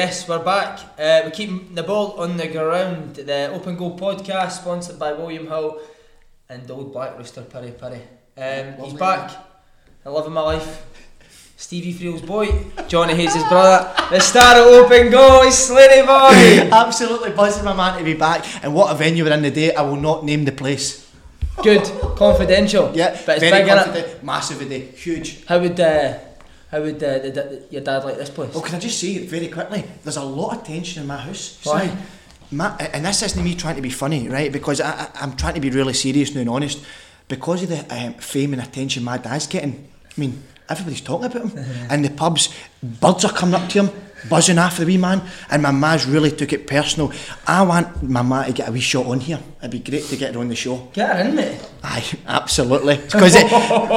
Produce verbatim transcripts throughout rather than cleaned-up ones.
Yes, we're back. Uh, we keep the ball on the ground. The Open Goal podcast, sponsored by William Hill and the old Black Rooster, Piri Piri. Um, he's back. I love him my life. Stevie Friel's boy, Johnny Hayes' brother, the star of Open Goal, Slaney boy. Absolutely buzzing, my man, to be back. And what a venue we're in today. I will not name the place. Good, confidential. Yeah, but it's very big, confident, massive today, huge. How would uh, how would uh, the, the, your dad like this place? Well, can I just say very quickly? There's a lot of tension in my house. Why? So, my, and this isn't me trying to be funny, right? Because I, I, I'm trying to be really serious now and honest. Because of the um, fame and attention my dad's getting, I mean, everybody's talking about him. And the pubs, birds are coming up to him, buzzing after the wee man. And my ma's really took it personal. I want my ma to get a wee shot on here. It'd be great to get her on the show. Get her in, mate. Aye, absolutely. Because it...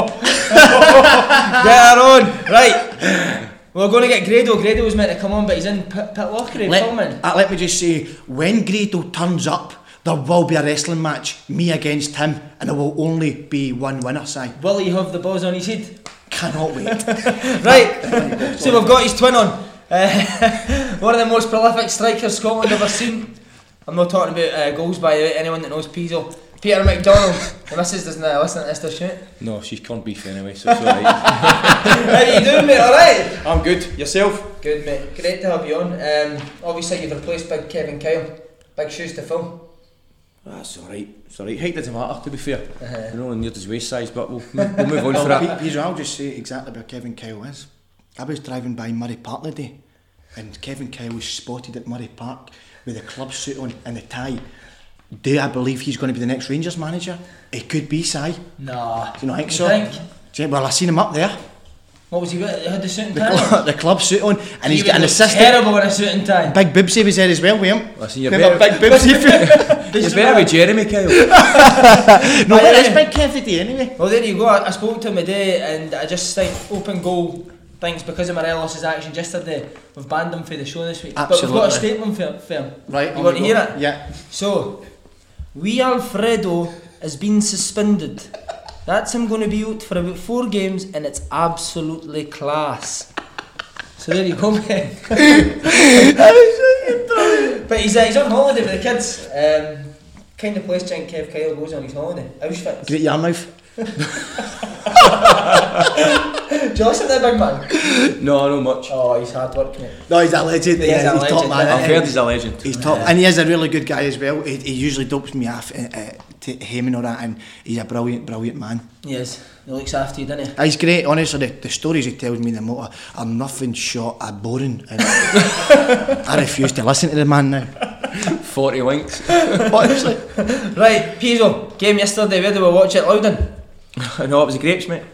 Get her on. Right. We're going to get Grado. Grado was meant to come on, but he's in Pit, pit Locker filming. Uh, let me just say, when Grado turns up, there will be a wrestling match, me against him, and there will only be one winner, Si. Will he have the balls on his head? Cannot wait. Right, so we've got his twin on. Uh, one of the most prolific strikers Scotland ever seen. I'm not talking about uh, goals, by the way, anyone that knows Pizzo. Peter McDonald. The missus doesn't uh, listen to this, does she? No, she's corned beef anyway, so it's alright. How you doing, mate? Alright? I'm good. Yourself? Good, mate. Great to have you on. Um, obviously you've replaced big Kevin Kyle. Big shoes to fill. That's alright. It's alright. Height doesn't matter, to be fair. Uh-huh. You know, near his waist size, but we'll, we'll move on for that. Peter, I'll just say exactly where Kevin Kyle is. I was driving by Murray Park the day, and Kevin Kyle was spotted at Murray Park with a club suit on and a tie. Do I believe he's going to be the next Rangers manager? It could be, Si. Nah. Do you not think you so? Think? Well, I seen him up there. What was he with? He had the suit and The, tie cl- the club suit on, and he he's got an assistant. Terrible in a suit and tie. Big Bibsy was there as well with him. Listen, you're Remember better, Big Bibsy? you're better with Jeremy, Kyle. No, where is Big Kev today anyway? Well, there you go. I, I spoke to him today, and I just think Open Goal thinks because of Morelos' action yesterday, we've banned him for the show this week. Absolutely. But we've got a statement for, for him. Right, You want to go. hear it? Yeah. So, wee Alfredo has been suspended. That's him going to be out for about four games, and it's absolutely class. So there you go, mate. But he's, uh, he's on holiday with the kids. Um, kind of place do you think Kev Kyle goes on his holiday? Auschwitz. Great Yarmouth. Do you listen to that big man? No, not much. Oh, he's hard work, mate. No, he's a legend. He is Yeah, a he's legend, top man. yeah. I've heard he's a legend. He's top, and he is a really good guy as well. He, he usually dopes me off uh, uh, to him and all that, and he's a brilliant, brilliant man. Yes, he looks after you, doesn't he? He's great, honestly. The, the stories he tells me in the motor are nothing short of boring. And I refuse to listen to the man now. forty winks. Honestly. Right, Pizzo, game yesterday, where did we watch it? Loudon? No, it was the grapes, mate.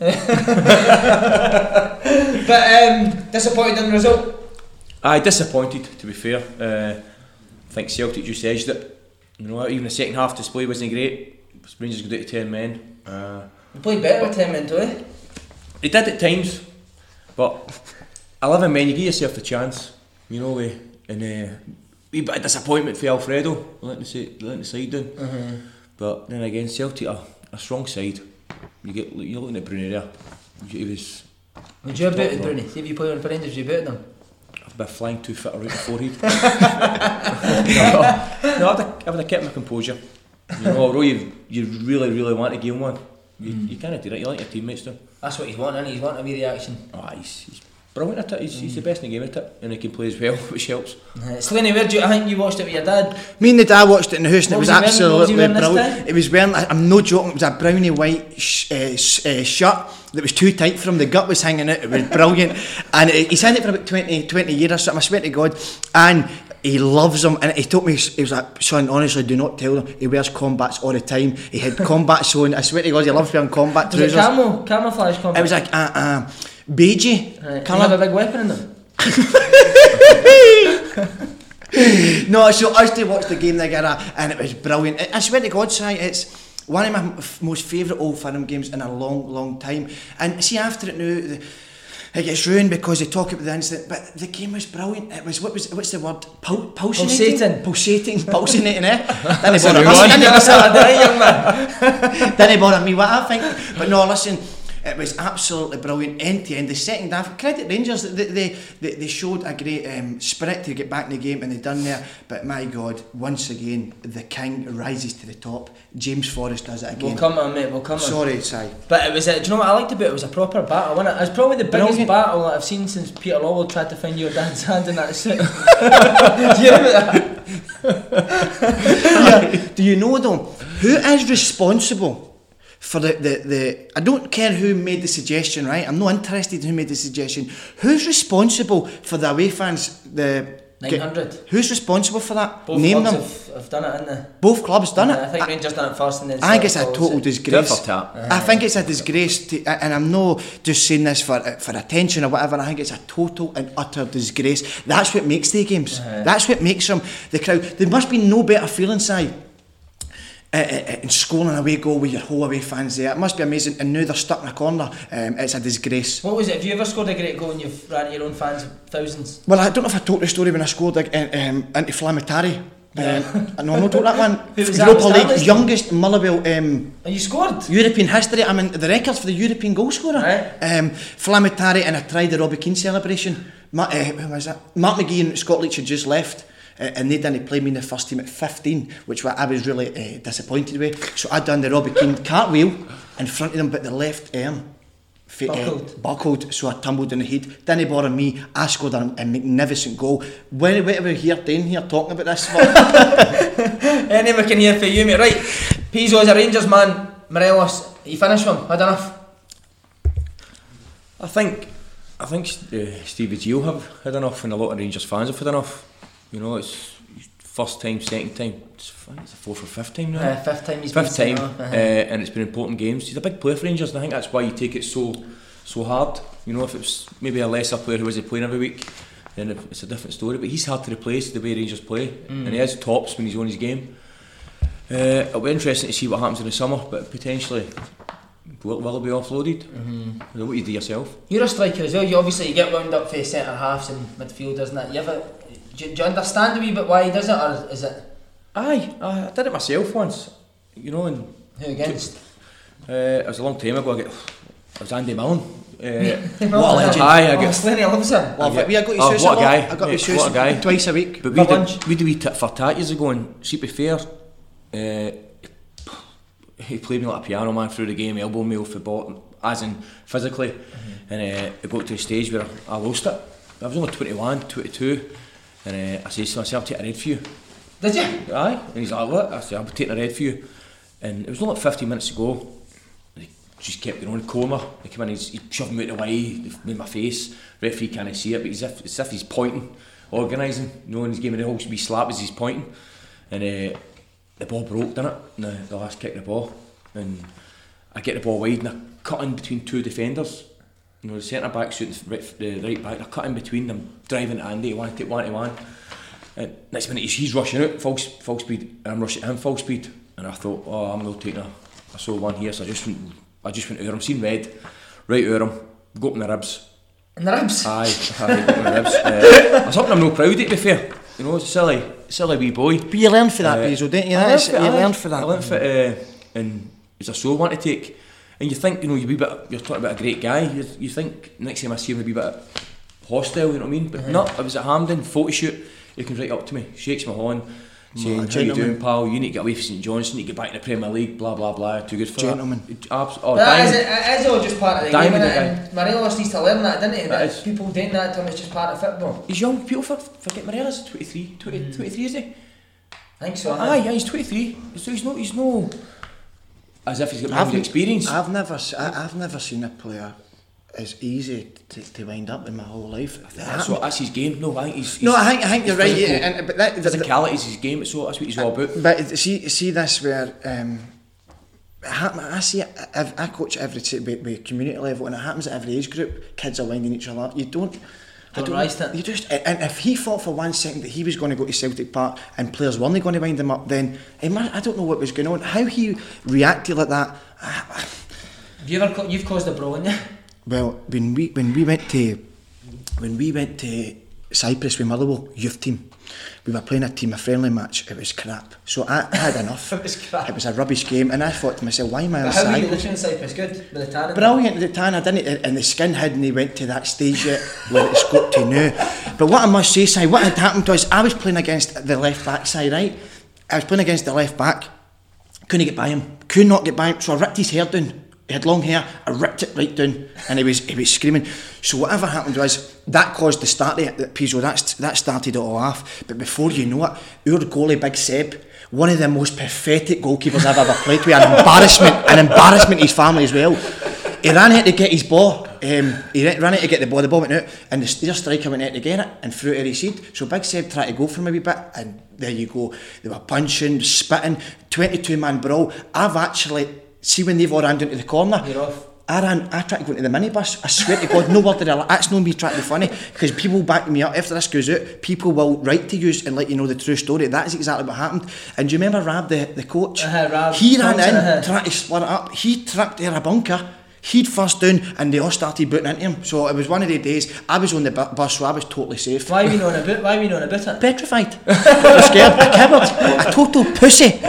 But um, disappointed in the result? Aye, disappointed, to be fair. Uh, I think Celtic just edged it. You know, even the second half display wasn't great. Rangers got out to ten men. Uh, We played better with ten men, do we? They did at times, but eleven men, you give yourself the chance. You know, we, and uh, wee bit of disappointment for Alfredo, letting the, si- letting the side down. Mm-hmm. But then again, Celtic are a strong side. You get, you're looking at Bruni there. He was. Would you have booted Bruni? See if you play on for Rangers, would you booted him? I've been flying too fit right in the forehead. no, no, I would have, I would have kept my composure. You know, although you you really, really want to game one, you, mm. you can't do it. You like your teammates to. That's what he's wanting, isn't he? He's wanting a wee reaction. Oh, he's, he's brilliant at it. He's, mm. he's the best in the game at it, and he can play as well, which helps. Uh, Slaney, where do you, I think you watched it with your dad? Me and the dad watched it in the house, and What it was, was he wearing? What was he absolutely wearing this brilliant. time? It was wearing, I'm no joking, it was a brownie white sh- uh, s- uh, shirt that was too tight for him. The gut was hanging out. It was brilliant, and it, he's had it for about twenty, twenty years or something. I swear to God, and he loves them. And he told me, he was like, son, honestly, do not tell them. He wears combats all the time. He had combats on. I swear to God, he loves wearing combat Was trousers. it camo? Camouflage combat? It was like uh, uh, beigey Right. colour. Did he have a big weapon in them? No, so I used to watch the game together, and it was brilliant. I, I swear to God, Si, it's one of my f- most favourite Old Firm games in a long, long time. And see, after it now, the, it gets ruined because they talk about the incident. But the game was brilliant. It was what was what's the word? Pul- pulsating, Pulsating, pulsating, pulsating. Eh? Didn't That's a bother new me. one. Didn't That's bother- a young man. Didn't bother me what I think. But no, listen. It was absolutely brilliant, end to end. The second half, credit Rangers, they they, they, they showed a great um, spirit to get back in the game, and they done there. But my God, once again, the king rises to the top. James Forrest does it again. We'll come on, mate. We'll come on. Sorry, Si. But it was. Uh, do you know what I liked about it? It was a proper battle, wasn't it? It was probably the biggest Brilliant. battle that I've seen since Peter Lawwell tried to find your dad's hand in that suit. Do you remember that? Yeah. Do you know though, who is responsible for the, the, the I don't care who made the suggestion, right? I'm not interested in who made the suggestion. Who's responsible for the away fans? The nine hundred. Who's responsible for that? Both Name clubs them. Have, have done it, haven't they? Both clubs done Yeah, it. I think Rangers done it first, and then. I think it's a Celtic total followed it. disgrace. Tit for tat. Uh, I think it's a disgrace, to, and I'm not just saying this for for attention or whatever. I think it's a total and utter disgrace. That's what makes the games. Uh-huh. That's what makes them the crowd. There must be no better feeling side. Uh, uh, and scoring an away goal with your whole away fans there, it must be amazing. And now they're stuck in a corner. Um, it's a disgrace. What was it? Have you ever scored a great goal and you've ran at your own fans thousands? Well, I don't know if I told the story when I scored uh, um, into Flamitari. Um, I know I not told that one. Who was that? Europa Was that League, Liston? youngest Motherwell um, And you scored? European history. I'm in the records for the European goal scorer. Right. Um, Flamitari, and I tried the Robbie Keane celebration. Ma- uh, who was that? Mark McGee and Scott Leach had just left. Uh, and they didn't play me in the first team at fifteen, which I was really uh, disappointed with. So I done the Robbie Keane cartwheel in front of them, but the left arm fa- Buckled. Uh, buckled, so I tumbled in the head. Didn't bother me. I scored a, a magnificent goal. When what are we here doing here talking about this? Any we can hear for you, mate. Right, Pizzo's a Rangers man. Morelos, you finished with him? Had enough? I think, I think uh, Stevie Gio have had enough, and a lot of Rangers fans have had enough. You know, it's first time, second time, it's, I think it's the fourth or fifth time now. Uh, fifth time he's Fifth been time, sent off, uh, uh-huh. and it's been important games. He's a big player for Rangers, and I think that's why you take it so so hard. You know, if it was maybe a lesser player who was playing every week, then it's a different story. But he's hard to replace the way Rangers play, Mm. and he has tops when he's on his game. Uh, it'll be interesting to see what happens in the summer, but potentially will, will it be offloaded? Mm-hmm. What do you do yourself? You're a striker as well. You obviously you get wound up for centre halves and midfield, isn't it? You ever, do, you- do you understand a wee bit why he does it, or is it Aye, I, I did it myself once. You know, and who against? uh, it was a long time ago. I get, it was Andy Millen. Uh, What a legend. Aye, I Oh, get. Slaney loves him. Love it. We I got his Oh, shoes what a a lot. guy. I got Mate, his shoes what a guy. twice a week. But For we did, lunch. we did wee tit for tat years ago, and see, to be fair, uh, he played me like a piano man through the game, elbowed me off the ball, as in physically, Mm-hmm. and uh, it got to a stage where I lost it. I was only twenty-one, twenty-two, and uh, I said to myself, take a red for you. Did you? Aye, and he's like, what? I said, I'll be taking a red for you. And it was only like fifteen minutes to go. He just kept going on, coma. He came in, he's, he shoved me out of the way, he made my face. Referee can't see it, but it's as if, it's as if he's pointing, organising. You know, and he's giving me the whole wee slap as he's pointing. And uh, the ball broke, didn't it? And the, the last kick of the ball. And I get the ball wide and I cut in between two defenders. You know, the centre back shooting the right, the right back, I cut in between them, driving to Andy, one to take one to one. And next minute he's, he's rushing out full, full speed, and I'm rushing him full speed. And I thought, oh, I'm not taking a, a sole one here, so I just went, I just went over him, seen red, right over him, got him in the ribs. In the ribs? Aye, aye, got him in the ribs. Uh, that's something I'm not proud of, to be fair. You know, it's a silly, silly wee boy. But you learn for that, Uh, Bezo, didn't you? I That's, learned you for it, learn aye. for that. I learned for it, uh, and it's a sore one to take. And you think, you know, you're a wee bit, you're talking about a great guy, you, you think next time I see him, he'll be a bit hostile, you know what I mean? But Mm-hmm. no, I was at Hampden, photo shoot, he comes right up to me, shakes my hand, saying, how you gentleman. doing, pal? You need to get away from St John's, you need to get back in the Premier League, blah, blah, blah, too good for Gentleman. that. Abs- oh, That is, diamond. it is all just part of the Diamond game, the innit? And Morelos needs to learn that, doesn't he? That That is. people doing that to him is just part of football. He's young, people for, forget Morelos, twenty-three, twenty, Mm-hmm. twenty-three is he? I think so. Aye, yeah, he's twenty-three, so he's no, he's no, as if he's got I've, more experience. I've never, s- I, I've never seen a player as easy to, to wind up in my whole life. That's what, that's his game. No, I think he's, he's No, I think, I think you're right. physical. Yeah, and, but that, that, physicality is his game. So that's what he's all about. But see, see this where um, it happen- I see it, I, I coach every t- with, with community level, and it happens at every age group. Kids are winding each other up. You don't. I Don't rise to it. You just, and if he thought for one second that he was going to go to Celtic Park and players weren't going to wind him up, then he must, I don't know what was going on. How he reacted like that. Have you ever, co- you've caused a brawl, haven't you? Well, when we when we went to when we went to Cyprus with Motherwell youth team. We were playing a team, a friendly match. It was crap. So I, I had enough. It was crap. It was a rubbish game, and I thought to myself, why am I on But how were you side? looking in Cyprus? Good with the tannin. Brilliant, the tan, I didn't, and the skin hadn't went to that stage yet where it's got to now. But what I must say, Si, what had happened was I was playing against the left back side, right? I was playing against the left back, couldn't get by him, could not get by him, so I ripped his hair down. He had long hair, I ripped it right down, and he was he was screaming. So whatever happened was, that caused the start of it, that Pizzo, that's, that started it all off. But before you know it, our goalie, Big Seb, one of the most pathetic goalkeepers I've ever played with, an embarrassment, an embarrassment to his family as well. He ran out to get his ball, um, he ran out to get the ball, the ball went out, and the their striker went out to get it, and threw it at his head. So Big Seb tried to go for him a wee bit, and there you go. They were punching, spitting, twenty-two man brawl. I've actually, see when they've all ran down to the corner, You're off. I ran, I tried to go into the minibus. I swear to God, no word did I, that's not me trying to be funny, because people back me up. After this goes out, people will write to you and let you know the true story. That is exactly what happened. And do you remember Rab, the, the coach? Uh-huh, Rab. He ran Thompson, in, uh-huh. trying to split it up. He tripped in a bunker. He'd first down, and they all started booting into him. So it was one of the days, I was on the bu- bus, so I was totally safe. Why are we knowing about? Why are we knowing about it? Petrified. I was scared. I covered. A total pussy.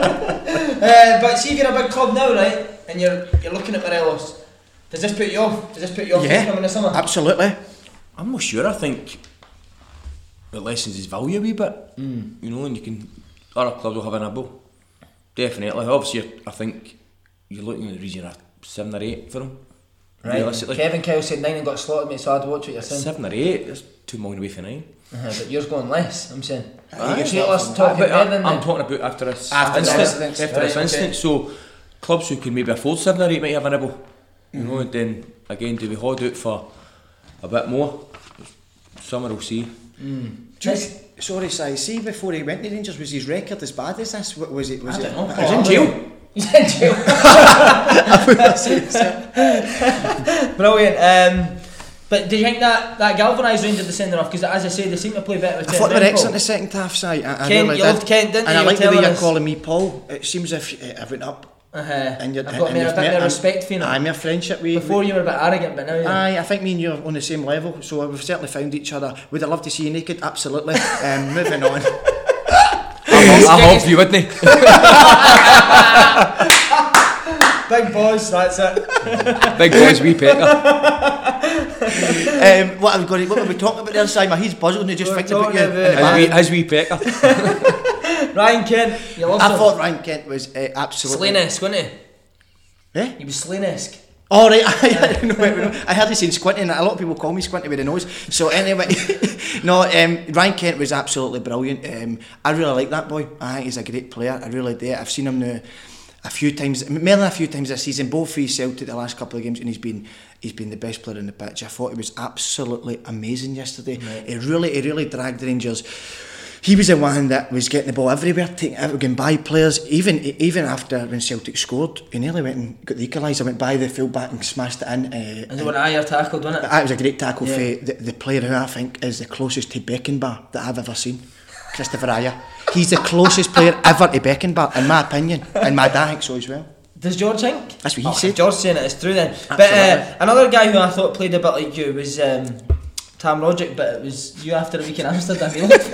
Uh, but see if you're a big club now, right, and you're you're looking at Morelos, does this put you off? Does this put you off Yeah, coming in the summer? absolutely. I'm not sure. I think it lessens his value a wee bit. Mm. You know, and you can, other clubs will have a nibble. Definitely. Obviously, I think you're looking at the region of seven or eight for him. Right. Realistically, Kevin Kyle said nine and got slotted, mate, so I'd watch what you're saying. seven or eight. That's two million away from nine. Uh-huh, but yours going less, I'm saying. Aye, You're it's talking- not- talking But better I, than I'm the- talking about after this After instance. this instance. After this Right, instance. okay. So clubs who can maybe afford seven or eight might have a nibble. You know, and then again, do we hold out for a bit more? Summer will see. Mm. Just, sorry, Si, see before he went to Rangers, was his record as bad as this? What was it? Was I it? don't know. He was in jail. He's in jail. Brilliant. Um, but do you think that, that galvanised Rangers the sending off? Because as I say, they seem to play better with I ten thought they were men, excellent Paul. the second half, Si. I, I Kent, really you did. loved Kent, didn't and you? I You like were the way telling you're us. calling me Paul. It seems as if uh, I've went up. Uh-huh. And you're, I've got and me a you've bit met- more I'm- respect for you now. I'm a friendship with Before you were a bit arrogant, but now you're... Aye, I think me and you are on the same level, so we've certainly found each other. Would I love to see you naked? Absolutely. Um, moving on. I hope you wouldn't. Big boys, that's it. Big boys, wee pecker. um, what, have we got, what were we talking about there, Simon? He's buzzing and just We're thinking about you. talking in the about- His back. wee, his wee pecker. Ryan Kent, you lost I him. thought Ryan Kent was uh, absolutely... Slane-esque, wasn't he? Eh? He was Slane-esque. All right, I, I, know, I heard you saying Squinty, and a lot of people call me Squinty with the nose. So anyway, no, um, Ryan Kent was absolutely brilliant. Um, I really like that boy. I think he's a great player. I really do. I've seen him now a few times, more than a few times this season, both for Celtic the last couple of games, and he's been he's been the best player on the pitch. I thought he was absolutely amazing yesterday. Right. He really, he really dragged the Rangers. He was the one that was getting the ball everywhere, taking it, going by players. Even even after when Celtic scored, he nearly went and got the equaliser, went by the full back and smashed it in. Uh, And the one Ayer tackled, wasn't it? that was a great tackle Yeah. for the, the player who I think is the closest to Beckenbauer that I've ever seen, Christopher Ayer. He's the closest player ever to Beckenbauer, in my opinion, and my dad thinks so as well. Does George think? That's what he Oh, said. if George saying it, it's true then. But uh, Absolutely. another guy who I thought played a bit like you was um, Tam Roderick, but it was you after a week in Amsterdam. He looked,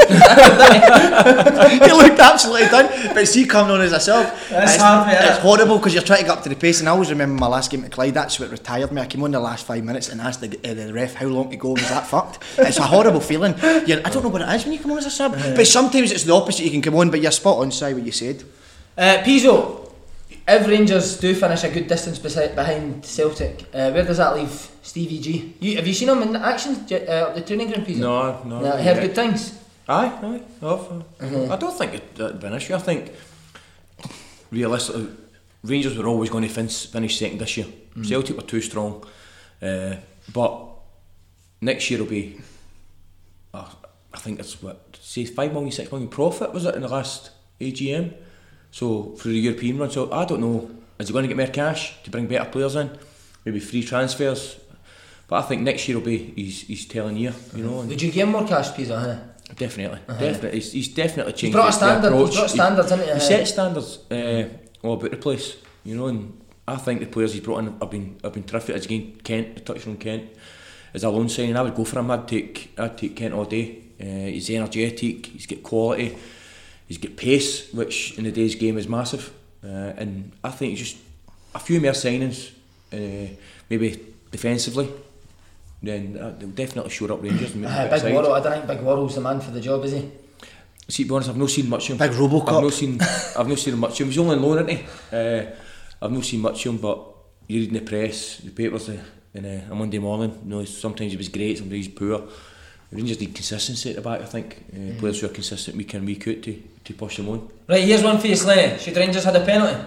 He looked absolutely done, but see, coming on as a sub, That's it's, hard, mate, it's innit? horrible because you're trying to get up to the pace. And I always remember my last game at Clyde. That's what retired me. I came on the last five minutes and asked the, uh, the ref how long to go. Was that fucked? It's a horrible feeling. You're, I don't know what it is when you come on as a sub, but sometimes it's the opposite. You can come on, but you're spot on. Say what you said. uh, Pizzo, if Rangers do finish a good distance besi- behind Celtic, uh, where does that leave Stevie G? You, have you seen him in action j- uh, at the training ground, Pizzo? No, no. No, not heard yet. good things. Aye, aye. Oh, Mhm. I don't think it, that'd be an issue. I think realistically, Rangers were always going to fin- finish second this year. Mm. Celtic were too strong, uh, but next year will be. Uh, I think it's what say five million, six million profit was it in the last A G M. So for the European run, so I don't know. Is he going to get more cash to bring better players in? Maybe free transfers. But I think next year will be he's he's telling you, you know. And Would you give him more cash, Pizzo? Huh? definitely, Uh-huh. definitely, he's, he's definitely changed. He's brought a his- the standard. approach. He's brought standards, isn't he? He Uh, set standards uh, all about the place, you know, and I think the players he's brought in have been have been terrific. As again, Kent, touching on Kent, as a loan signing, I would go for him. I'd take I'd take Kent all day. Uh, he's energetic, he's got quality, he's got pace, which in today's game is massive. Uh, and I think just a few more signings, uh, maybe defensively, then uh, they'll definitely shore up Rangers. And make Uh, it Big side. Worrell, I don't think Big Worrell's the man for the job, is he? See, to be honest, I've not seen much of him. Big Robocop. I've not seen. I've not seen much of him. He's only on loan, isn't he? Uh, I've not seen much of him, but you read in the press, the papers, uh, in uh, a Monday morning. You know, sometimes he was great, sometimes he's poor. The Rangers need consistency at the back. I think uh, mm. players who are consistent week in, week out to to push them on. Right, here's one for you, Slenny. Should Rangers had a penalty?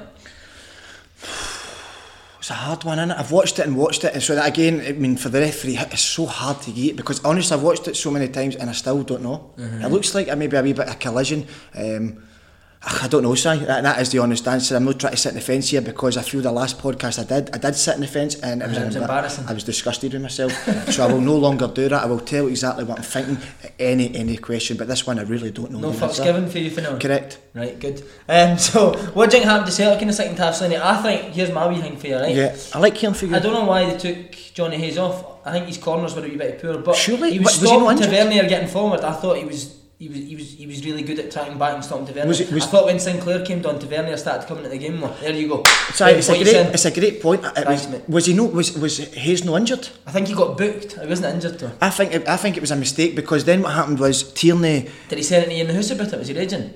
It's a hard one, innit? I've watched it and watched it, and so that again, I mean, for the referee, it's so hard to get, because honestly, I've watched it so many times and I still don't know. Mm-hmm. It looks like a, maybe a wee bit of collision. Um, I don't know, Si. That, that is the honest answer. I'm not trying to sit in the fence here, because I feel the last podcast I did, I did sit in the fence, and it was, it was embar- embarrassing. I was disgusted with myself. So I will no longer do that. I will tell exactly what I'm thinking, any any question. But this one, I really don't know. No the fucks answer. given for you for now. Correct. Right, good. Um, so, what do you think happened to Celtic in the second half, Slenny? I think, here's my wee thing for you, right? Yeah, I like Kieran Figure. I don't know why they took Johnny Hayes off. I think his corners were a wee bit poor, but Surely, he was, was he not stopping injured? Tavernier getting forward. I thought he was he was he was he was really good at tracking back and stopping Tavernier. Was it- was- I thought when Sinclair came down, Tavernier started coming into the game more. There you go. Sorry, it's a What you great, saying? it's a great point. It Thanks, was, mate. was he no? Was was Hayes no injured? I think he got booked. He wasn't injured though. I think it, I think it was a mistake, because then what happened was Tierney. Did he say anything in the house about it? Was he raging?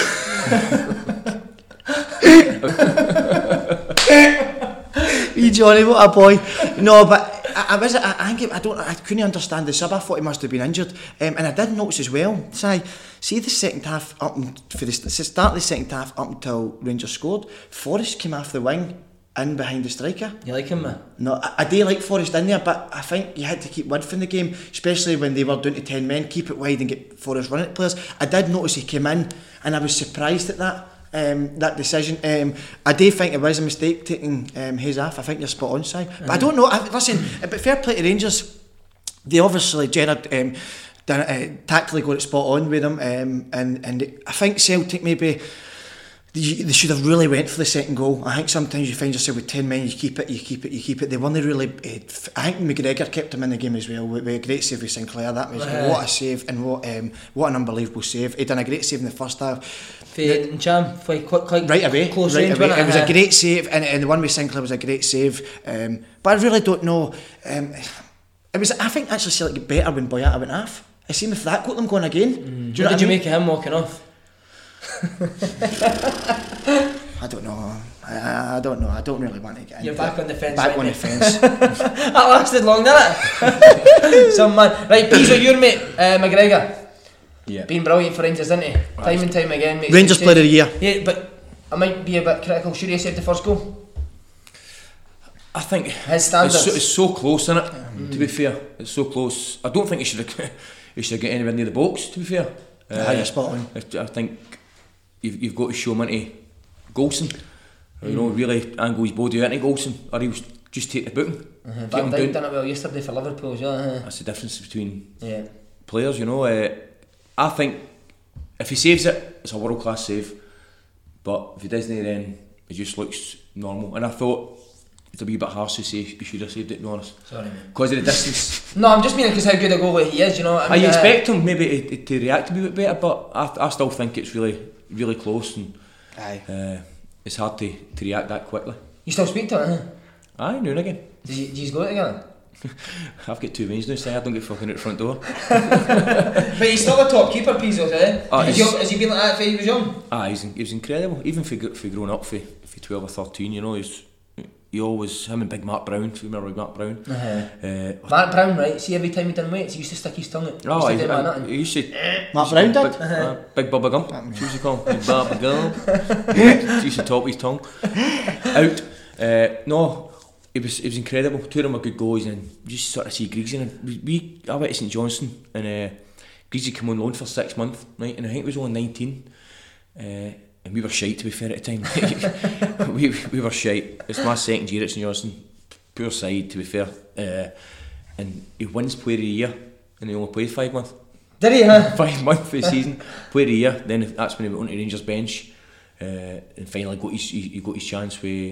Wee Johnny, what a boy! No, but I, I was. I, I think it, I don't. I couldn't understand the sub. I thought he must have been injured, um, and I did notice as well. Si, see the second half up and, for the start of the second half up until Rangers scored. Forrest came off the wing in behind the striker. You like him, man? No, I, I do like Forrest in there, but I think you had to keep width in the game, especially when they were down to ten men. Keep it wide and get Forrest running at players. I did notice he came in, and I was surprised at that. Um, that decision. Um, I do think it was a mistake taking um, Hayes off. I think you're spot on, Si. Mm-hmm. But I don't know. I, listen, but fair play to Rangers. They obviously, Gerrard, um, done, uh, tactically got it spot on with them, um, and and I think Celtic maybe they, they should have really went for the second goal. I think sometimes you find yourself with ten men, you keep it, you keep it, you keep it. They weren't really. Uh, I think McGregor kept him in the game as well with, with a great save with Sinclair. That was Uh, what a save, and what um, what an unbelievable save. He done a great save in the first half. Fade Cham, quite, quite Right away, close right range, away. wasn't It was a Uh, great save, and, and the one with Sinclair was a great save. Um, but I really don't know. Um, it was. I think actually Celtic got better when Boyata went off. I seen if that got them going again. Mm. Do you What know did what I you mean? make of him walking off? I don't know. I, I don't know. I don't really want to get into You're back it. on the fence. Back right, on the mate? fence. That lasted long, didn't it? Some man. Right, Pizzo, your mate, uh, McGregor. Yeah. Been brilliant for Rangers, isn't he? Time and time again, mate. Rangers Player of the Year. Yeah, but I might be a bit critical. Should he have saved the first goal? I think His standards. it's so, it's so close, isn't it? Mm. To be fair, it's so close. I don't think he should have. He should have got anywhere near the box. To be fair, Ah, you're spot on. I, I think you've, you've got to show him into Goldson. Mm. You know, really angle his body into Goldson, or he'll just take the booking. Uh-huh. Keep Van him Dijk down. done it well yesterday for Liverpool as well. Uh-huh. That's the difference between Yeah. players. You know, uh, I think if he saves it, it's a world class save. But if he doesn't, then it just looks normal. And I thought it's a wee bit harsh to say he should have saved it, to be honest. Sorry, mate. Because of the distance. No, I'm just meaning because how good a goalie he is, you know what I I mean? expect him maybe to, to react a wee bit better, but I, I still think it's really, really close, and Aye. uh, it's hard to, to react that quickly. You still speak to him, huh? Aye, now and again. Do you, do you go out together? I've got two wings now, so I don't get fucking out the front door. But he's still a top keeper, Pizzo, eh? Oh, has, he's- he, has he been like that since he was young? Ah, he's, he was incredible. Even for, for growing up for, for twelve or thirteen, you know, he's, he always, him and Big Mark Brown, if you remember Mark Brown. Uh-huh. Uh, Mark Brown, right? See, every time he done weights, he used to stick his tongue out. oh, He used he, to do my I, nothing. he used to... Mark Brown did? Big, uh, Big Bubba Gump, what used to call him? Big Bubba Gump. He used to talk with his tongue out. Uh, no, it was it was incredible. Two of them were good goals, and you just sort of see Griggsy. And we, we I went to St Johnstone, and uh, Griggsy came on loan for six months, right? And I think he was only nineteen, uh, and we were shite, to be fair, at the time. we we were shite. It's my second year at St Johnstone, poor side, to be fair. Uh, and he wins Player of the Year, and he only played five months. Did he, huh? Five months for the season, Player of the Year. Then that's when he went on to Rangers bench, uh, and finally got his he, he got his chance with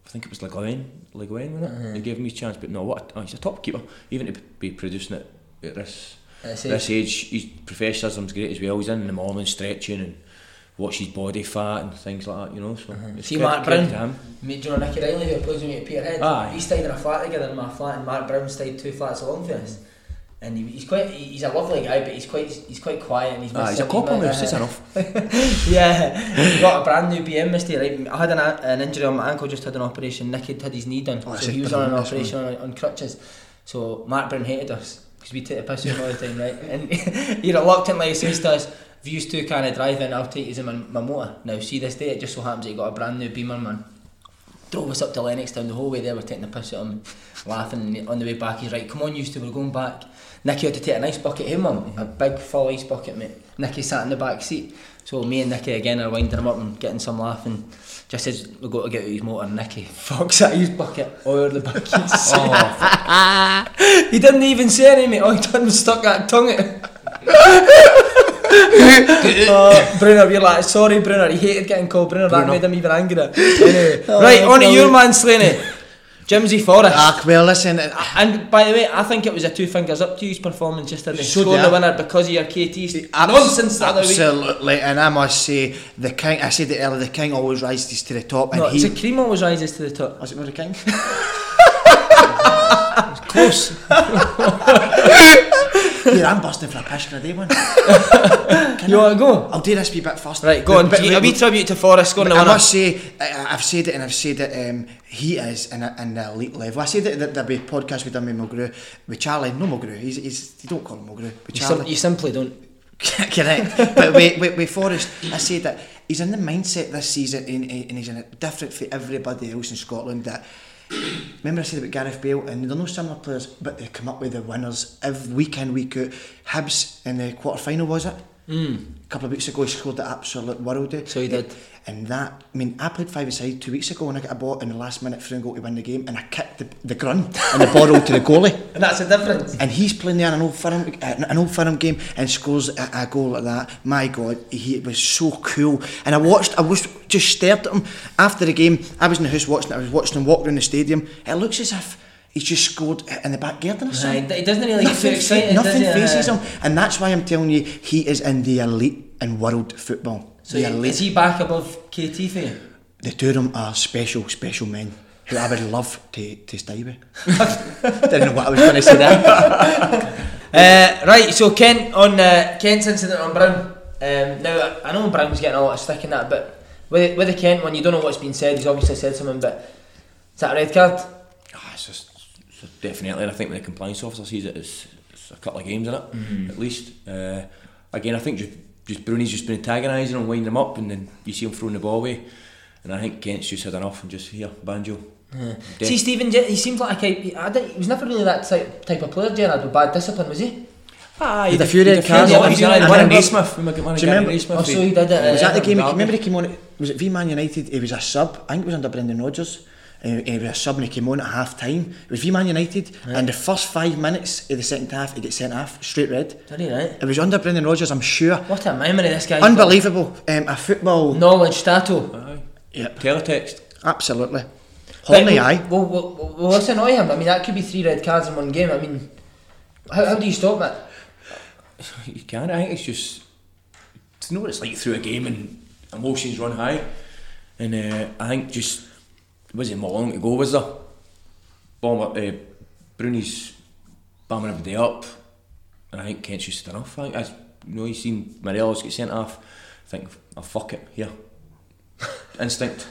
I think it was Le Guin, Le Guin, wasn't it? Uh-huh. They gave him his chance, but no, what? A, oh, he's a top keeper. Even to be producing it at this this age, this age his professionalism's great as well. He's in, in the morning stretching and watch his body fat and things like that, you know. So uh-huh. See Mark Brown, mate, do you know Nicky Riley who plays with me at Peterhead? Ah, he stayed in a flat together in my flat, and Mark Brown stayed two flats along for us. And he, he's quite he's a lovely guy, but he's quite he's quite quiet and he's ah, he's a cop on this, it's enough. Yeah, he got a brand new B M misty, right? I had an, an injury on my ankle, just had an operation. Nicky had his knee done, oh, so he was on an operation on, on crutches. So Mark Brown hated us because we take the piss out him all the time, right? And he reluctantly says to us, if you two can't drive in, I'll take you in my, my motor. Now see this day, it just so happens that he got a brand new Beamer, man. Drove us up to Lennox Town, the whole way there we're taking the piss at him, laughing, and on the way back he's right, come on you two, we're going back. Nicky had to take an ice bucket, hey mum, mm-hmm. a big full ice bucket, mate. Nicky sat in the back seat, so me and Nicky again are winding him up and getting some laughing. Just as we go to get out his motor, Nicky fucks at his bucket over the buckets. Oh, he didn't even say anything, mate. All he done was stuck that tongue at uh, Brunner, we're like, sorry Brunner, he hated getting called Brunner, Bruno. That made him even angrier. Anyway, oh, right, on to you man Slaney. Jimsy Forrest. Ah, well listen, and by the way, I think it was a two fingers up to his performance yesterday. So scored the winner because of your K T's nonsense the other week. Absolutely, and I must say, the king, I said it earlier, the king always rises to the top. No, and it's he, a cream always rises to the top. Was it not the king? It's close. Here, I'm busting for a piss for a day one. You want to go? I'll do this wee bit first. Right, go on. But, a wee tribute to Forrest scoring the winner. I must say, I, I've said it and I've said it, um, he is in, a, in the elite level. I said it that there'd be a podcast we've done with Mulgrew, with Charlie, no Mulgrew, he's, he's, you don't call him Mulgrew, with you, Charlie. Sim- you simply don't. Correct. But with, with, with Forrest, I said that he's in the mindset this season and, and he's in it different for everybody else in Scotland that. Remember I said about Gareth Bale, and they're no similar players, but they come up with the winners every week in, week out. Hibs in the quarter final, was it? Mm. A couple of weeks ago, he scored the absolute world. So he did. And that, I mean, I played five-a-side two weeks ago and I got a ball in the last minute through and goal to win the game, and I kicked the, the grun and the ball rolled to the goalie. And that's the difference. And he's playing there in an old firm, uh, an old firm game and scores a, a goal like that. My God, he it was so cool. And I watched, I was just stared at him after the game. I was in the house watching it, I was watching him walk around the stadium. It looks as if he's just scored in the back garden or something. Right, he doesn't really get too excited. Nothing faces him, and that's why I'm telling you, he is in the elite in world football. So is he back above K T for you? The two of them are special, special men who I would love to, to stay with. Didn't know what I was going to say there. uh, right, so Kent on uh, Kent's incident on Brown. Um, now I know Brown's getting a lot of stick in that, but with with the Kent one, you don't know what's been said. He's obviously said something, but is that a red card? Oh, it's just it's definitely. And I think when the compliance officer sees it, it's, it's a couple of games in it, mm-hmm. at least. Uh, again, I think just. Just Bruni's just been antagonising him, winding him up, and then you see him throwing the ball away. And I think Kent's just had enough and just here, banjo. Yeah. See, Stephen, he seems like a, he, I he was never really that type, type of player, Gerard, with bad discipline, was he? Ah, he had a few red cards. He had one in Naismith. Do you remember? Oh, so he did it. Was that the game? Remember he came on? Was it v Man United? He was a sub. I think it was under Brendan Rodgers. Uh, he was a sub and he came on at half time. It was v Man United, right. And the first five minutes of the second half he gets sent off straight red. Did he, right? It was under Brendan Rodgers, I'm sure. What a memory this guy. Unbelievable. Um, a football knowledge, Stato. Aye. Yep. Teletext. Absolutely. Horny we'll, eye. Well, well, well, well, let's annoy him. I mean, that could be three red cards in one game. I mean, how, how do you stop that? You can't. I think it's just to know what it's like through a game and emotions run high, and uh, I think just. Was it not long to go, was there? Bomber, uh, Bruni's bombing everybody up, and I think Kent's just enough. I think, as you know, you seen Morelos get sent off. I think, oh fuck it, here. Instinct.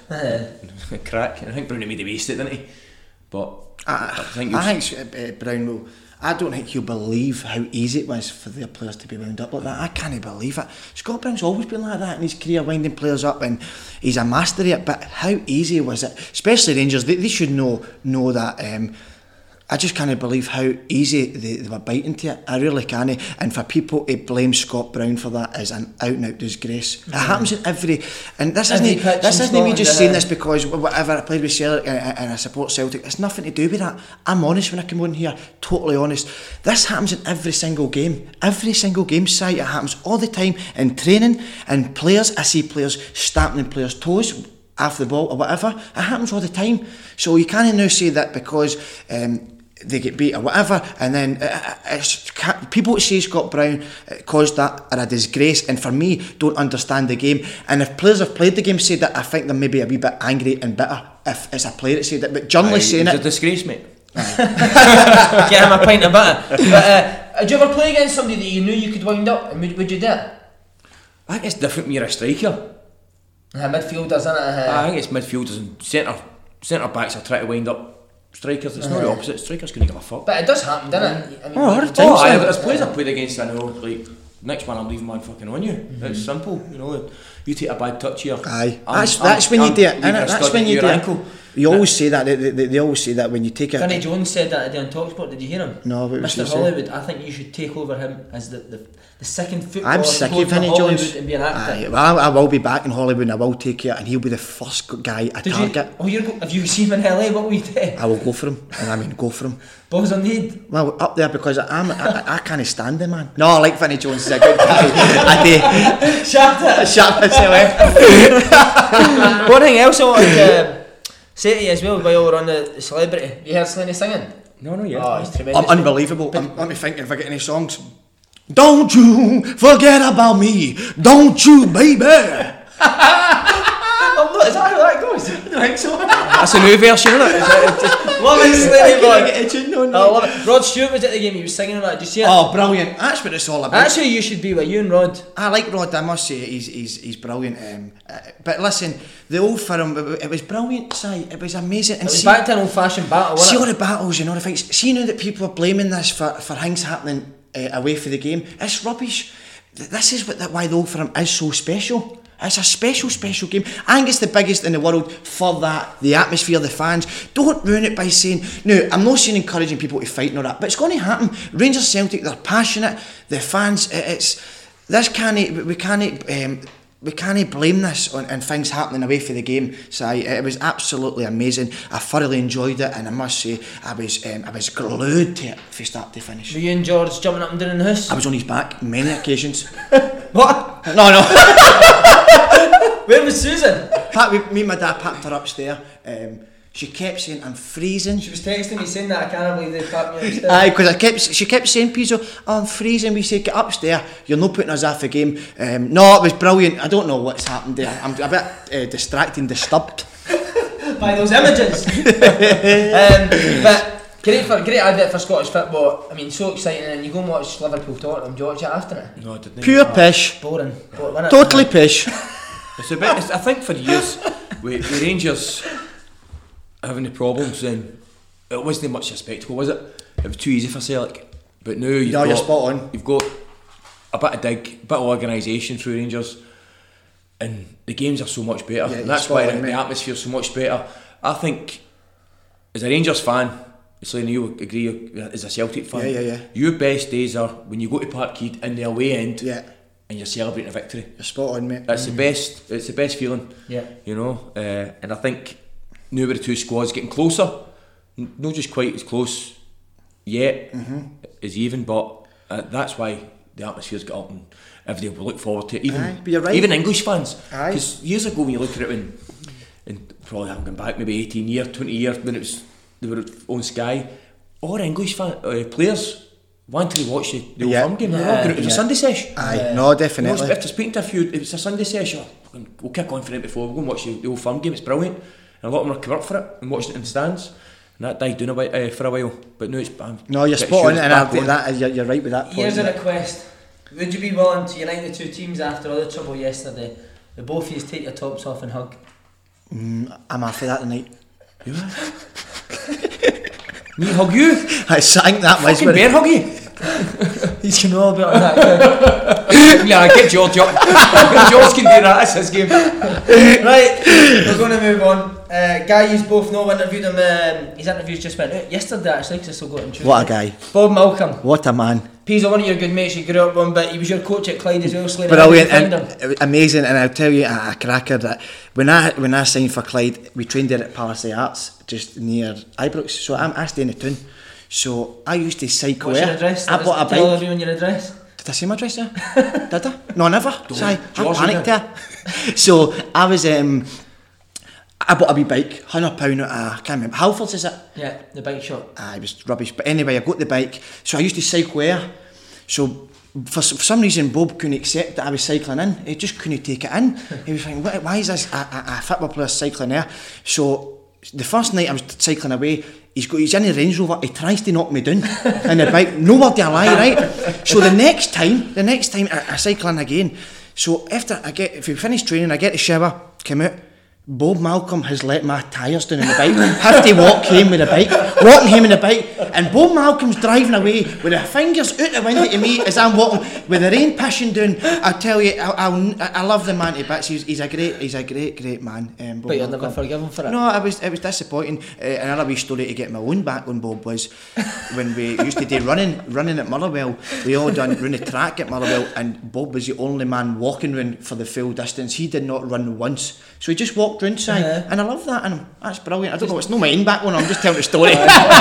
Crack. And I think Bruni made a waste it, didn't he? But I, I think, I think uh, Brown will. I don't think he'll believe how easy it was for their players to be wound up like that. I can't believe it. Scott Brown's always been like that in his career, winding players up, and he's a master at it. But how easy was it? Especially Rangers, they, they should know know that. Um, I just can't believe how easy they, they were biting to it. I really can't. And for people to blame Scott Brown for that is an out and out disgrace. Mm. It happens in every. And this every isn't this isn't me just saying this because whatever I played with Celtic and, and I support Celtic. It's nothing to do with that. I'm honest when I come on here. Totally honest. This happens in every single game. Every single game site. It happens all the time in training and players. I see players stamping on players' toes. after the ball or whatever. It happens all the time. So you can't now say that because um, they get beat or whatever, and then uh, it's, people that say Scott Brown caused that are a disgrace, and for me, don't understand the game. And if players have played the game said that, I think they're maybe a wee bit angry and bitter if it's a player that said that. But journalists saying it, it, it's a disgrace, mate. Get him a pint of butter. But uh, did you ever play against somebody that you knew you could wind up, and would, would you do it? I think it's different when you're a striker. Uh, midfielders, isn't it? Uh, I think it's midfielders and centre centre backs are trying to wind up strikers. It's uh-huh. not the opposite. Strikers couldn't give a fuck. But it does happen, doesn't it? I mean, oh, I Oh, I, so. there's players I played against, I know, like, next man I'm leaving man fucking on you. Mm-hmm. It's simple, you know. You take a bad touch here. Aye, I'm, that's I'm, that's when I'm, you do it. I'm Innit? That's when you do it. You always say that. They, they, they always say that when you take it. Vinnie Jones said that today on TalkSport. Did you hear him? No, what was Mister he Hollywood. saying? I think you should take over him as the the, the second footballer. I'm sick to go of to Vinnie Hollywood Jones. and be an actor. Aye, well, I, I will be back in Hollywood and I will take it, and he'll be the first guy I Did target. You, oh, you're go, have you seen him in L A? What will you do? I will go for him, and I mean go for him. Balls on need. Well, up there because I'm, I, I can't stand him, man. No, I like Vinnie Jones. He's a good guy. I do. Shut it. Shut myself. One thing else I wanted to say to you as well while we're on the, the celebrity. You heard Slaney singing? No, no, yeah. Oh, he's tremendous. I'm unbelievable. I'm, let me think if I get any songs. Don't you forget about me. Don't you, baby. I'm not, is that how that goes? I don't think so. That's a new version, isn't it? Love it, Slaney boy. Get a tune on I love it. Rod Stewart was at the game, he was singing on that. Did you see it? Oh, brilliant. That's what it's all about. That's who you should be with, you and Rod. I like Rod, I must say, he's he's, he's brilliant. Um, uh, but listen, the old film, it, it was brilliant, Si. It was amazing. And It was see, back to an old fashioned battle, see wasn't all it? the battles and all the fights. See now that people are blaming this for, for things happening uh, away from the game. It's rubbish. Th- This is what, why the old firm is so special. It's a special, special game. I think it's the biggest in the world for that. The atmosphere, the fans. Don't ruin it by saying, no, I'm not saying encouraging people to fight and all that, but it's going to happen. Rangers Celtic, they're passionate. The fans, it, it's, this can't, we can't, um, we can't blame this on, on things happening away from the game. So it was absolutely amazing. I thoroughly enjoyed it, and I must say, I was, um, I was glued to it from start to finish. Were you and George jumping up and down in the house? I was on his back many occasions. What? No, no. Where was Susan? Pat, we, me and my dad packed her upstairs. Um, she kept saying, I'm freezing. She was texting me saying that. I can't believe they packed me upstairs. Aye, because I kept, she kept saying, Pizzo, oh, I'm freezing. We said, get upstairs. You're not putting us off the game. Um, no, it was brilliant. I don't know what's happened there. I'm a bit uh, distracted and disturbed. By those images. um, but great for great advert for Scottish football. I mean, so exciting. And you go and watch Liverpool Tottenham. Do you watch it after it? No, I didn't. Pure pish. Boring. Boring, wasn't it? Totally pish. It's a bit, it's, I think for years, with, with Rangers having the problems, then it wasn't much of a spectacle, was it? It was too easy for Celtic. But now you've No, got, you're spot on. You've got a bit of dig, a bit of organisation through Rangers, and the games are so much better. Yeah, and you're that's spot why on, the, mate. the atmosphere's so much better. I think, as a Rangers fan, Slaney, you agree, as a Celtic fan, Yeah, yeah, yeah. your best days are when you go to Parkhead in the away end, Yeah, and you're celebrating a victory. you're spot on, mate. That's the best. It's the best feeling. Yeah. You know, uh, and I think now with the two squads getting closer, n- not just quite as close yet Mm-hmm. as even, but uh, that's why the atmosphere's got up and everybody will look forward to it. Even Aye, but you're right. even English fans, Aye. because years ago when you look at it, when and probably haven't gone back maybe eighteen years, twenty years when it was they were on Sky, all English fan, uh, players wanted to watch the, the old Yeah. firm game. They were Yeah. all going out. It was Yeah. a Sunday sesh. Aye, Yeah. no, You know, definitely. after speaking to a few, it was a Sunday session. Oh, we'll kick on for it before we go and watch the, the old firm game. It's brilliant, and a lot of them are coming up for it and watching it in the stands. And that died down a bit, uh, for a while, but now it's. I'm No, you're pretty spot sure on, it's and back I, on. that, you're, you're right with that point. Here's a mate. request. Would you be willing to unite the two teams after all the trouble yesterday? The both of you take your tops off and hug. Mm, I'm after that tonight. You are? Me hug you? I sang that was Fucking bear hug you? He's going all about that. Yeah, I get George up. George can do that. That's his game. Right, we're going to move on. Uh, guy you both know interviewed him. Um, his interviews just went out yesterday actually because I still got him Tuesday. What a guy. Bob Malcolm. What a man. Pizzo, one of your good mates you grew up with, but he was your coach at Clyde as well. Slaney. Brilliant How did you and find him? amazing, and I'll tell you a, a cracker that when I when I signed for Clyde, we trained there at Palace of Arts just near Ibrox. So I'm I stay in the town. So I used to cycle What's your there. address? I bought a Tell bike. everyone your address. Did I say my address there? Did I? No, never. Sorry, I George panicked there. So I was um, I bought a wee bike, one hundred pounds, uh, I can't remember, Halfords is it? Yeah, the bike shop. Ah, it was rubbish, but anyway, I got the bike, so I used to cycle there, so for, for some reason Bob couldn't accept that I was cycling in, he just couldn't take it in, he was thinking, why is this, a, a, a football player cycling there? So the first night I was cycling away, he's got he's in a Range Rover, he tries to knock me down in the bike, no word do I lie, right? So the next time, the next time I, I cycle in again, so after I get, if we finish training, I get the shower, come out, Bob Malcolm has let my tyres down in the bike, have to walk home with the bike, walking home in the bike, and Bob Malcolm's driving away with her fingers out the window to me as I'm walking, with the rain pushing down. I tell you, I, I'll, I love the man to bits, he's, he's a great, he's a great, great man. Um, Bob But you'll Malcolm. never forgive him for it? No, it was, it was disappointing. Uh, another wee story to get my own back on Bob was when we used to do running, running at Motherwell, we all done run the track at Motherwell, and Bob was the only man walking round for the full distance. He did not run once, so he just walked round side. Uh-huh. And I love that, and that's brilliant. I don't know, it's not my own back one, I'm just telling the story.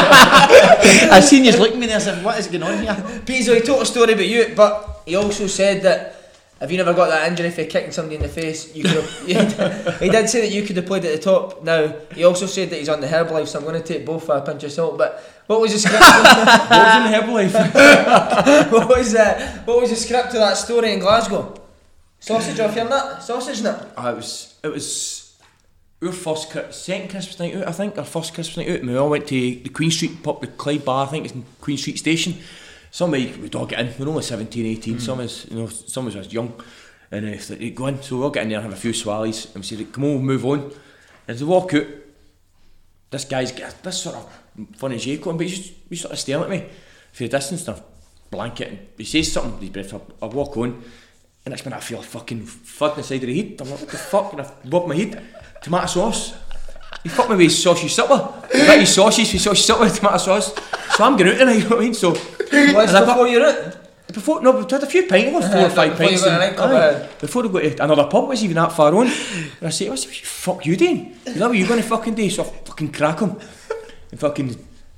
I seen you looking at me there, I said, what is going on here? Pizzo, he told a story about you, but he also said that if you never got that injury for kicking somebody in the face, you could have, he did say that you could have played at the top. Now, he also said that he's on the Herbalife, so I'm going to take both for a pinch of salt, but what was the script? What was in the Herbalife? what, was, uh, what was the script to that story in Glasgow? Sausage off your nut? Sausage nut? Uh, it was, it was our first, second Christmas night out, I think, our first Christmas night out, and we all went to the Queen Street pub, the Clyde Bar, I think it's in Queen Street Station. Some of we'd all get in, we were only seventeen, eighteen, mm. some of us, you know, some of us young, and uh, they'd go in, so we all get in there and have a few swallies, and we said, come on, we'll move on. And as we walk out, this guy's got this sort of funny shake on, but he's just, he's sort of staring at me for the distance, and a blanket, and he says something, he's breath, I walk on, and next minute I feel a fucking thud in the side of the head. I'm like, what the fuck? And I rub my head. Tomato sauce. He fucked me with his sausage supper. He got his sausage with sausage supper with tomato sauce. So I'm going out tonight, you know what I mean? So. What's before you're out? Before, no, we had a few pints, like four or five pints. Before we go to another pub, it was even that far on. And I say, what the fuck you doing? Is that what you going to fucking do? So I fucking crack him. And fucking.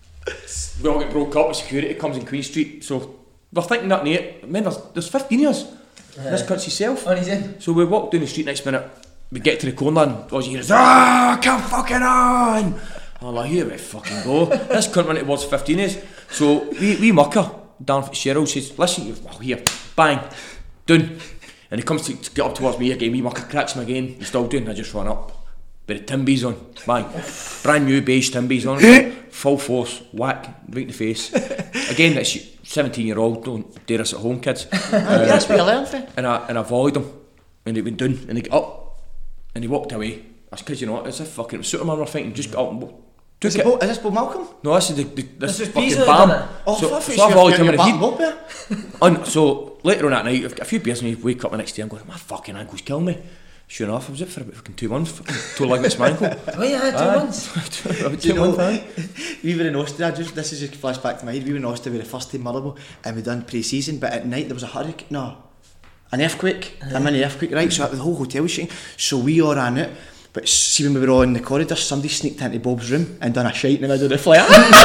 We all get broke up with security, comes in Queen Street. So we're thinking that near. Man, there's, there's fifteen of us. Uh, this cuts himself. On his in. So we walk down the street next minute. We get to the corner and all you hear is, ah, come fucking on! I'm like, here we fucking go. This cunt went towards fifteen is. So we, we mucker, Dan Fitzgerald says, listen, you, oh, here, bang, down. And he comes to, to get up towards me again, we mucker cracks him again, he's still doing, I just run up. With the Timbies on, bang. Brand new beige Timbies on, full force, whack, right in the face. Again, that's seventeen year old, don't dare us at home, kids. Uh, That's what you learn from. And I, and I volleyed him, and he went down, and he got up. And he walked away. That's because you know it's a fucking Superman we're fighting. Just got up and took is, it. Bo, is this Bob Malcolm? No, this is the, the this, this is fucking Pizzo bam. Oh, so, I so I volleyed him in the head. head. And so later on that night, I've got a few beers and I wake up the next day. I'm going, my fucking ankle's killing me. Sure enough, I was out for about fucking two months. Fucking two ligaments my ankle. Oh yeah, two Aye. months. two you know, months. we were in Austria. Just this is just flashback to my head. We were in Austria with the first team Motherwell, and we done pre-season. But at night there was a hurricane. No, an earthquake. Uh-huh. A mini earthquake, right? So the whole hotel was shaking. So we all ran out. But see, when we were all in the corridor, somebody sneaked into Bob's room and done a shite in the middle of the flat.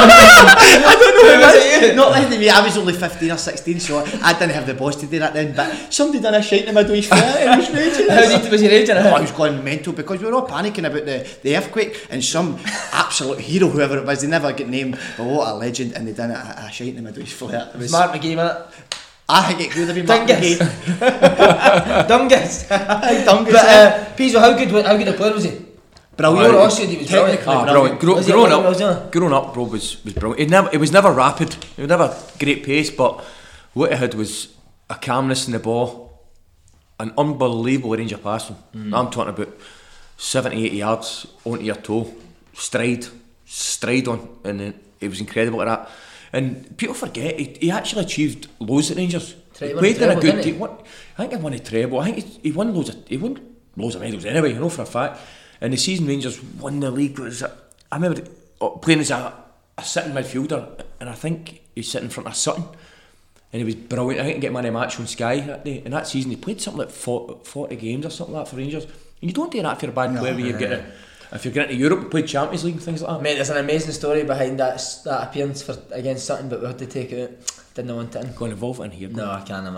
I don't know who it was. Not listening to me, I was only fifteen or sixteen, so I didn't have the boss to do that then. But somebody done a shite in the middle of his flat and he was raging. How did, was he raging? Oh, I was going mental because we were all panicking about the, the earthquake, and some absolute hero, whoever it was, they never get named, but what a legend, and they done a, a shite in the middle of his flat. It was, Mark McGee, man. I think it could have been Mark Dungus. McGee. Dungus. Dungus. But uh, Pizzo, how good, how good a player was he? Brilliant. Oh, Austria, he was brilliant. Ah, brilliant. Gro- Was he growing at up, Wales, growing up, bro was was brilliant. It never, it was never rapid. It was never great pace, but what it had was a calmness in the ball, an unbelievable range of passing. Mm. I'm talking about seventy, eighty yards onto your toe, stride, stride on, and it, it was incredible at that. And people forget he, he actually achieved loads at Rangers. He played in a good team. He? I think he won a treble. I think he, he won loads of he won loads of medals anyway. You know for a fact. And the season Rangers won the league. Was a, I remember playing as a, a sitting midfielder, and I think he was sitting in front of Sutton, and he was brilliant. I think he get man of the match on Sky that day. And that season he played something like forty games or something like that for Rangers. And you don't do that if you're a bad No, player. Where you no, get no. a, if you're getting to Europe, you played Champions League and things like that. Mate, there's an amazing story behind that that appearance for against Sutton, but we had to take it out. Didn't want it in. Go and involve it in here. No, I can't, man. He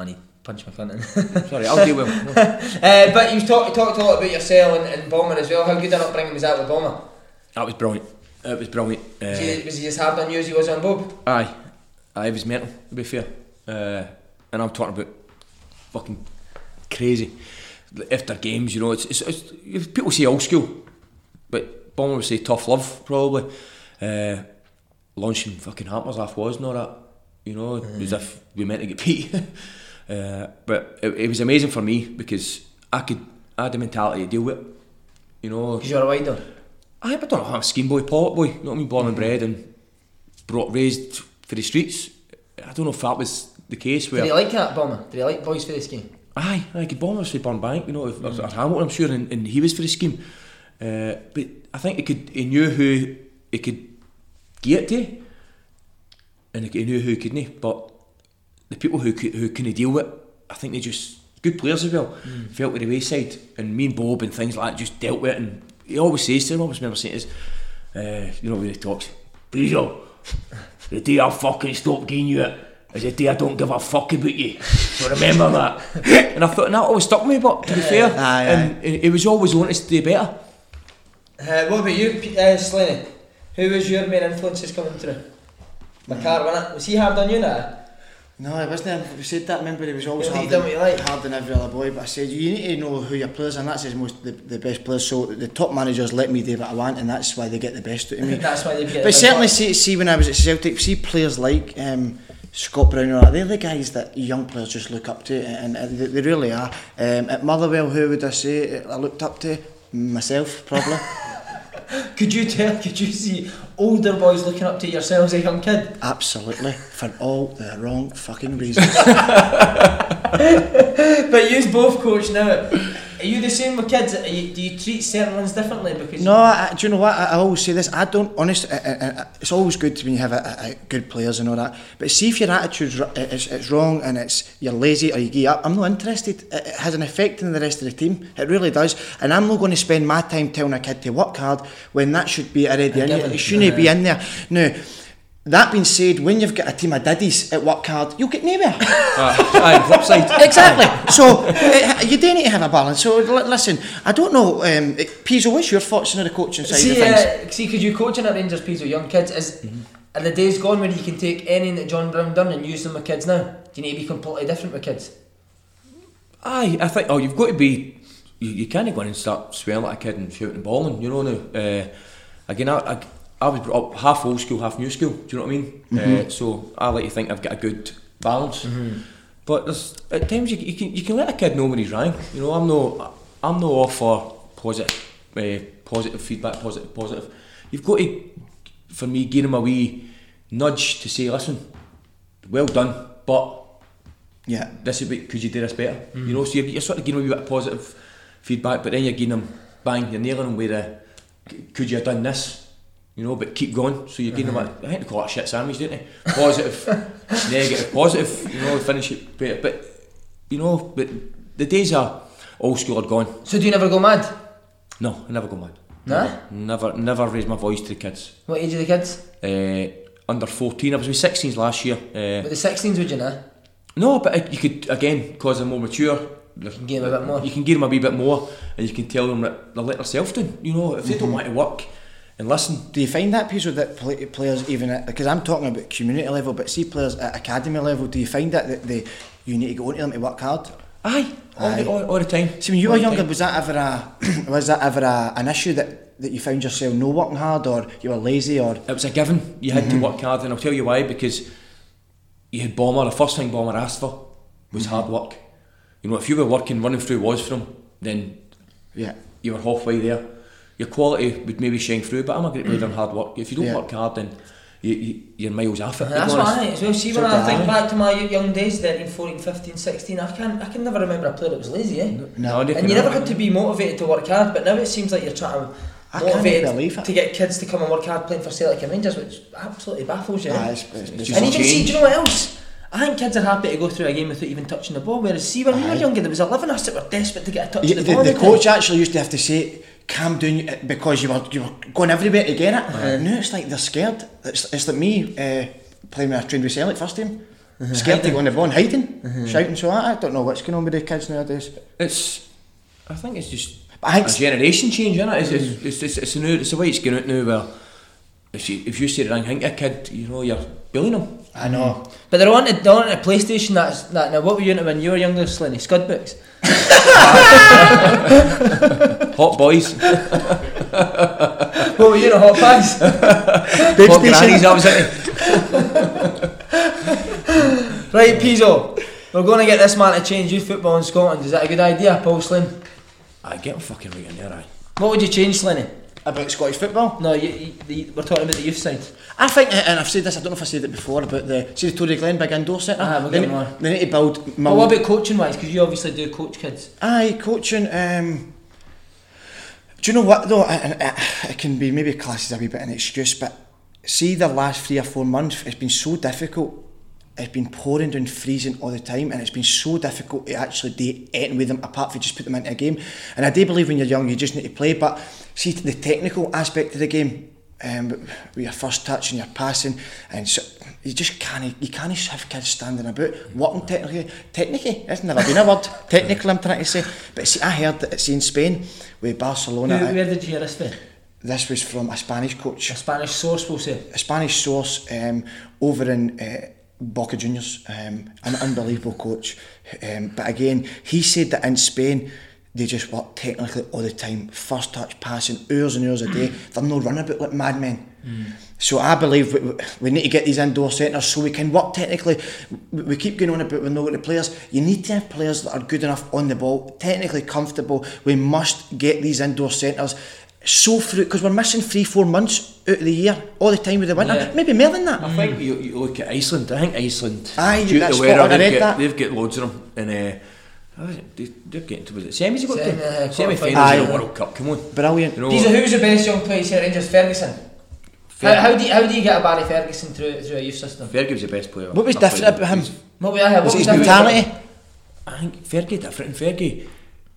punch my cunt in. Sorry, I'll deal with him. uh, but you talked talked a lot about yourself and, and Bomber as well. How good an upbringing was that with Bomber? That was brilliant. It was brilliant. Uh, was, he, was he as hard on you as he was on Bob? Aye, aye, it was mental, to be fair. Uh, and I'm talking about fucking crazy. After games, you know, it's, it's, it's people say old school, but Bomber would say tough love, probably. Uh, launching fucking hammers off was and all that, you know, mm. as if we meant to get beat. uh, but it, it was amazing for me because I could, I had the mentality to deal with it, you know. Because you're a wider. I, I don't know, I'm a scheme boy, polit boy, you know what I mean, born mm. and bred and brought, raised for the streets. I don't know if that was the case. Where did he like that, Bomber? Did he like boys for the scheme? Aye, I could Bomber was for Burnbank, you know, if, mm. or Hamilton, I'm sure, and, and he was for the scheme. Uh, but I think he could, he knew who he could get to, and he knew who he couldn't. But the people who could, who couldn't deal with it, I think they just good players as well. Mm. Fell to the wayside, and me and Bob and things like that just dealt with it. And he always says to him, I always remember saying to us, uh, you know, when he talks, Beezel, the day I fucking stop giving you it is the day I don't give a fuck about you. So remember that. And I thought, and that always stuck with me, but to be fair, aye, and aye. he was always wanting us to do better. Uh, what about you, uh, Slaney? Who was your main influences coming through? McCarr, wasn't it? Was he hard on you now? No, it wasn't. We said that, remember, he was always Well, hard, he done what you like. hard on every other boy, but I said, you need to know who your players are, and that's his most, the, the best players. So the top managers let me do what I want, and that's why they get the best out of me. That's why they get But certainly, see, see, when I was at Celtic, see players like um, Scott Brown, or that, they're the guys that young players just look up to, and, and they, they really are. Um, at Motherwell, who would I say I looked up to? Myself, probably. Could you tell, could you see older boys looking up to yourself as a young kid? Absolutely, for all the wrong fucking reasons. But you's both coach now. Are you the same with kids? Are you, do you treat certain ones differently? Because no, I, do you know what? I, I always say this. I don't, honestly, I, I, I, it's always good when you have a, a, a good players and all that. But see if your attitude's it's, it's wrong and it's you're lazy or you give up, I'm not interested. It, it has an effect on the rest of the team. It really does. And I'm not going to spend my time telling a kid to work hard when that should be already in there. It shouldn't be in there. Now, that being said, when you've got a team of daddies at work hard, you'll get nowhere. Aye, flip side. Exactly. So uh, you do need to have a balance. So l- listen, I don't know, um, Pizzo, what's your thoughts on the coaching side see, of things? Uh, see, because you're coaching at Rangers, Pizzo, young kids, is mm-hmm. are the days gone when you can take anything that John Brown done and use them with kids now? Do you need to be completely different with kids? Aye, I think. Oh, you've got to be. You, you can't go in and start swearing at a kid and shouting and bawling. You know now. Uh, again, I. I I was brought up half old school, half new school. Do you know what I mean? Mm-hmm. Uh, so I like to think I've got a good balance. Mm-hmm. But there's, at times you, you can you can let a kid know when he's wrong. You know, I'm no I'm no all for positive, uh, positive feedback, positive, positive. You've got to, for me, give him a wee nudge to say, listen, well done, but yeah, this is because you did this better. Mm-hmm. You know, so you're, you're sort of giving him a wee bit of positive feedback, but then you're giving him bang, you're nailing him with a, could you have done this? You know, but keep going. So you're giving uh-huh. them a, I think they call it a shit sandwich, don't they? Positive, negative, positive, you know, finish it better. But, you know, but the days are old school are gone. So do you never go mad? No, I never go mad. Nah? Never, never raise my voice to the kids. What age are the kids? Uh, under fourteen. I was with sixteens last year. Uh, but the sixteens would you know? No, but you could, again, because they're more mature, you can give them a bit more. You can give them a wee bit more and you can tell them that they'll let themselves down. You know, if they mm-hmm. don't want to work, and listen. Do you find that, Pizzo, that play, players even at, because I'm talking about community level, but see players at academy level, do you find that, that they, you need to go into them to work hard? Aye, all, Aye. The, all, all the time. See, when you all were younger, was that ever a was that ever a, an issue that, that you found yourself no working hard, or you were lazy, or? It was a given. You had mm-hmm. to work hard, and I'll tell you why. Because you had Bomber. The first thing Bomber asked for was mm-hmm. hard work. You know, if you were working, running through was from, then yeah, you were halfway there. Your quality would maybe shine through, but I'm a great believer in hard work. If you don't yeah. work hard, then you, you, you're miles off it. That's what I think as well. See, when so I think back to my young days, thirteen, fourteen, fifteen, sixteen, I can I can never remember a player that was lazy, eh? No, no and you never had to be motivated to work hard, but now it seems like you're trying to I motivated to get kids to come and work hard playing for Celtic and Rangers, which absolutely baffles you. Ah, it's, it's, it's and even see, do you know what else? I think kids are happy to go through a game without even touching the ball, whereas see, when Aye. we were younger, there was eleven of us that were desperate to get a touch yeah, of the, the ball. The coach time. actually used to have to say, calm down, because you were you were going everywhere to get it. Uh-huh. Now it's like they're scared. It's, it's like me uh, playing with a trained with Celtic first team. uh-huh. scared to go on the ball and hiding, uh-huh. shouting. So I, I don't know what's going on with the kids nowadays. It's, I think it's just but I think a generation change, isn't it? It's, mm. it's, it's, it's, it's, a new, it's the way it's going out now where if you, if you say the wrong thing to a kid, you know, you're bullying them. I know. But they're on to, they're on to PlayStation, that's, that, now what were you into when you were younger, Slinny? Scud books? Hot boys. What were you into, Hot Pies? Hot grannies, I was into. Right, Pizzo, we're going to get this man to change youth football in Scotland. Is that a good idea, Paul Slynn? I get him fucking right in there, aye. What would you change, Slinny? About Scottish football? No, you, you, the, we're talking about the youth side. I think, and I've said this, I don't know if I said it before, about the, see the Tory Glen big indoor centre? Ah, we'll they, get more. They need to build... Well, what about coaching wise, because you obviously do coach kids. Aye, coaching, um... do you know what though, and it can be maybe classed as a wee bit of an excuse, but see the last three or four months, it's been so difficult. It's been pouring down, freezing all the time, and it's been so difficult to actually do anything with them apart from just put them into a game. And I do believe when you're young you just need to play, but see the technical aspect of the game, um, with your first touch and your passing, and so you just can't you can't have kids standing about working technically. Technically, it's never been a word. Technically, I'm trying to say, but see, I heard that it's in Spain with Barcelona. Who, where did you hear this from? This was from a Spanish coach. A Spanish source, we'll say. A Spanish source um, over in. Uh, Boca Juniors, um, an unbelievable coach, um, but again he said that in Spain they just work technically all the time, first touch, passing, hours and hours a day. They're no run about like madmen. Mm. So I believe we, we need to get these indoor centres so we can work technically. We keep going on about we're not got the players. You need to have players that are good enough on the ball, technically comfortable. We must get these indoor centres so through, because we're missing three, four months out of the year, all the time with the winter, yeah. Maybe more than that. I mm. think you, you look at Iceland. I think Iceland. Aye, due that's to the weather, what I read get, that. They've got loads of them, and uh, they, they're getting to was it semis? You got Semi, to uh, semi-finals of the World Cup. Come on, brilliant. You know, These are who's the best young player here? Rangers, Ferguson. How, how do you, how do you get a Barry Ferguson through through a youth system? Fergie's the best player. What was different about him? What was, what was was his mentality? I think Fergie different. Fergie.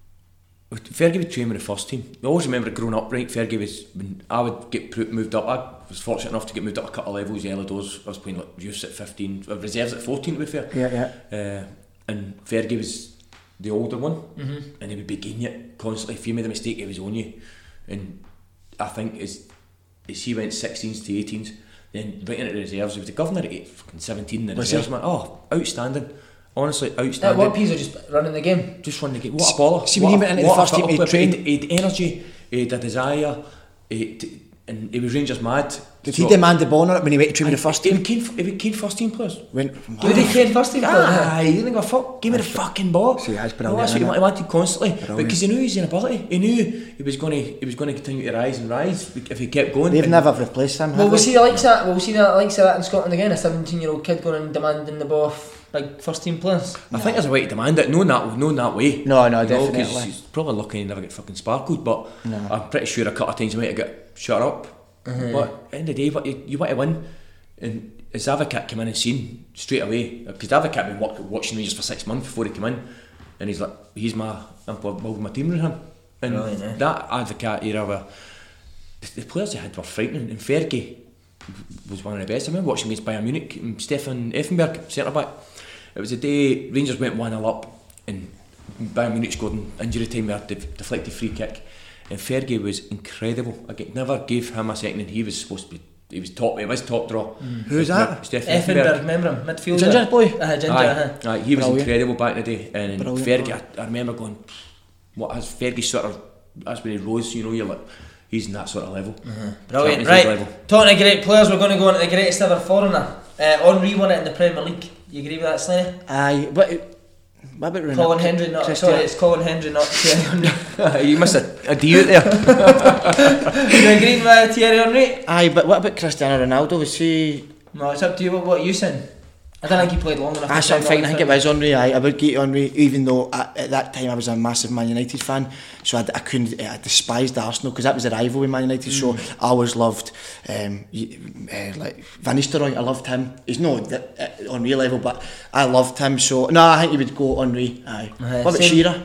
Fergie would train with the first team. I always remember growing up, right, Fergie was, when I would get moved up, I was fortunate enough to get moved up a couple of levels, early doors. I was playing like youths at fifteen, reserves at fourteen to be fair. Yeah, yeah. Uh, and Fergie was the older one, mm-hmm. and he would be getting it constantly. If you made a mistake, he was on you. And I think as, as he went sixteens to eighteens, then right into the reserves, he was the governor at fucking seventeen in the reserves, man. Oh, outstanding. Honestly, outstanding. Uh, what piece of just running the game? Just running the game. What a baller. See, when he went into the first team, he trained. He had energy, he had a desire, he had, and he was Rangers mad. Did so, he demand the ball on it when he went to train with the first team? He became, he became first team players. When, Did he train first team players? Aye, he didn't give a fuck. Give me the fucking ball. See, that's no, brilliant. that's what he wanted constantly. Brilliant. Because he knew his inability. He knew he was going to he was going to continue to rise and rise if he kept going. They've never replaced him. Well, we'll they? see the likes of that. We'll see the likes of that in Scotland again. A seventeen-year-old kid going and demanding the ball off big first team players. I no. think there's a way to demand it. No, that no, that way. No, no, you definitely. Know, he's probably lucky he never get fucking sparkled, but no. I'm pretty sure a couple of times he might have got shut up. Mm-hmm. But at the end of the day, but you, you want to win. And as Advocat came in and seen straight away, because Advocat had been work, watching Rangers for six months before he came in, and he's like, he's my, I'm building my team around him. And really, eh? That Advocat era where the, the players they had were frightening, and Fergie was one of the best. I remember watching against Bayern Munich, and Stefan Effenberg, centre back. It was the day Rangers went one nil up, and Bayern Munich scored in injury time with a def- deflected free kick, and Fergie was incredible. I never gave him a second, and he was supposed to be. He was top. He was top draw. Mm. Who's that? Stefan Effenberg. Remember him? Midfielder. Ginger boy. Uh, ginger. Aye, uh-huh. aye, he was Brilliant. incredible back in the day. And Brilliant. Fergie, I, I remember going, what has Fergie sort of? That's when he rose. You know, you're like, he's in that sort of level. Uh-huh. Brilliant. Right. Level. Talking to great players, we're going to go on to the greatest ever foreigner. Uh, Henry won it in the Premier League. You agree with that, Slaney? Aye, but. What about Ronaldo? Colin Hendry, not Christian. sorry, it's Colin Hendry, not Thierry Henry. You missed a, a D out there. You agree with uh, Thierry Henry? Aye, but what about Cristiano Ronaldo? Was he? No, it's up to you. What, what are you saying? I don't think he played long enough. That's what I'm thinking. I think it was Henry. Aye, I would get Henry, even though at, at that time I was a massive Man United fan, so I, I couldn't. I despised Arsenal because that was a rival with Man United. Mm. So I always loved, um, uh, like Van Nistelrooy. I loved him. He's not at Henry level, but I loved him. So no, I think he would go Henry. Aye. Uh, what about Shearer?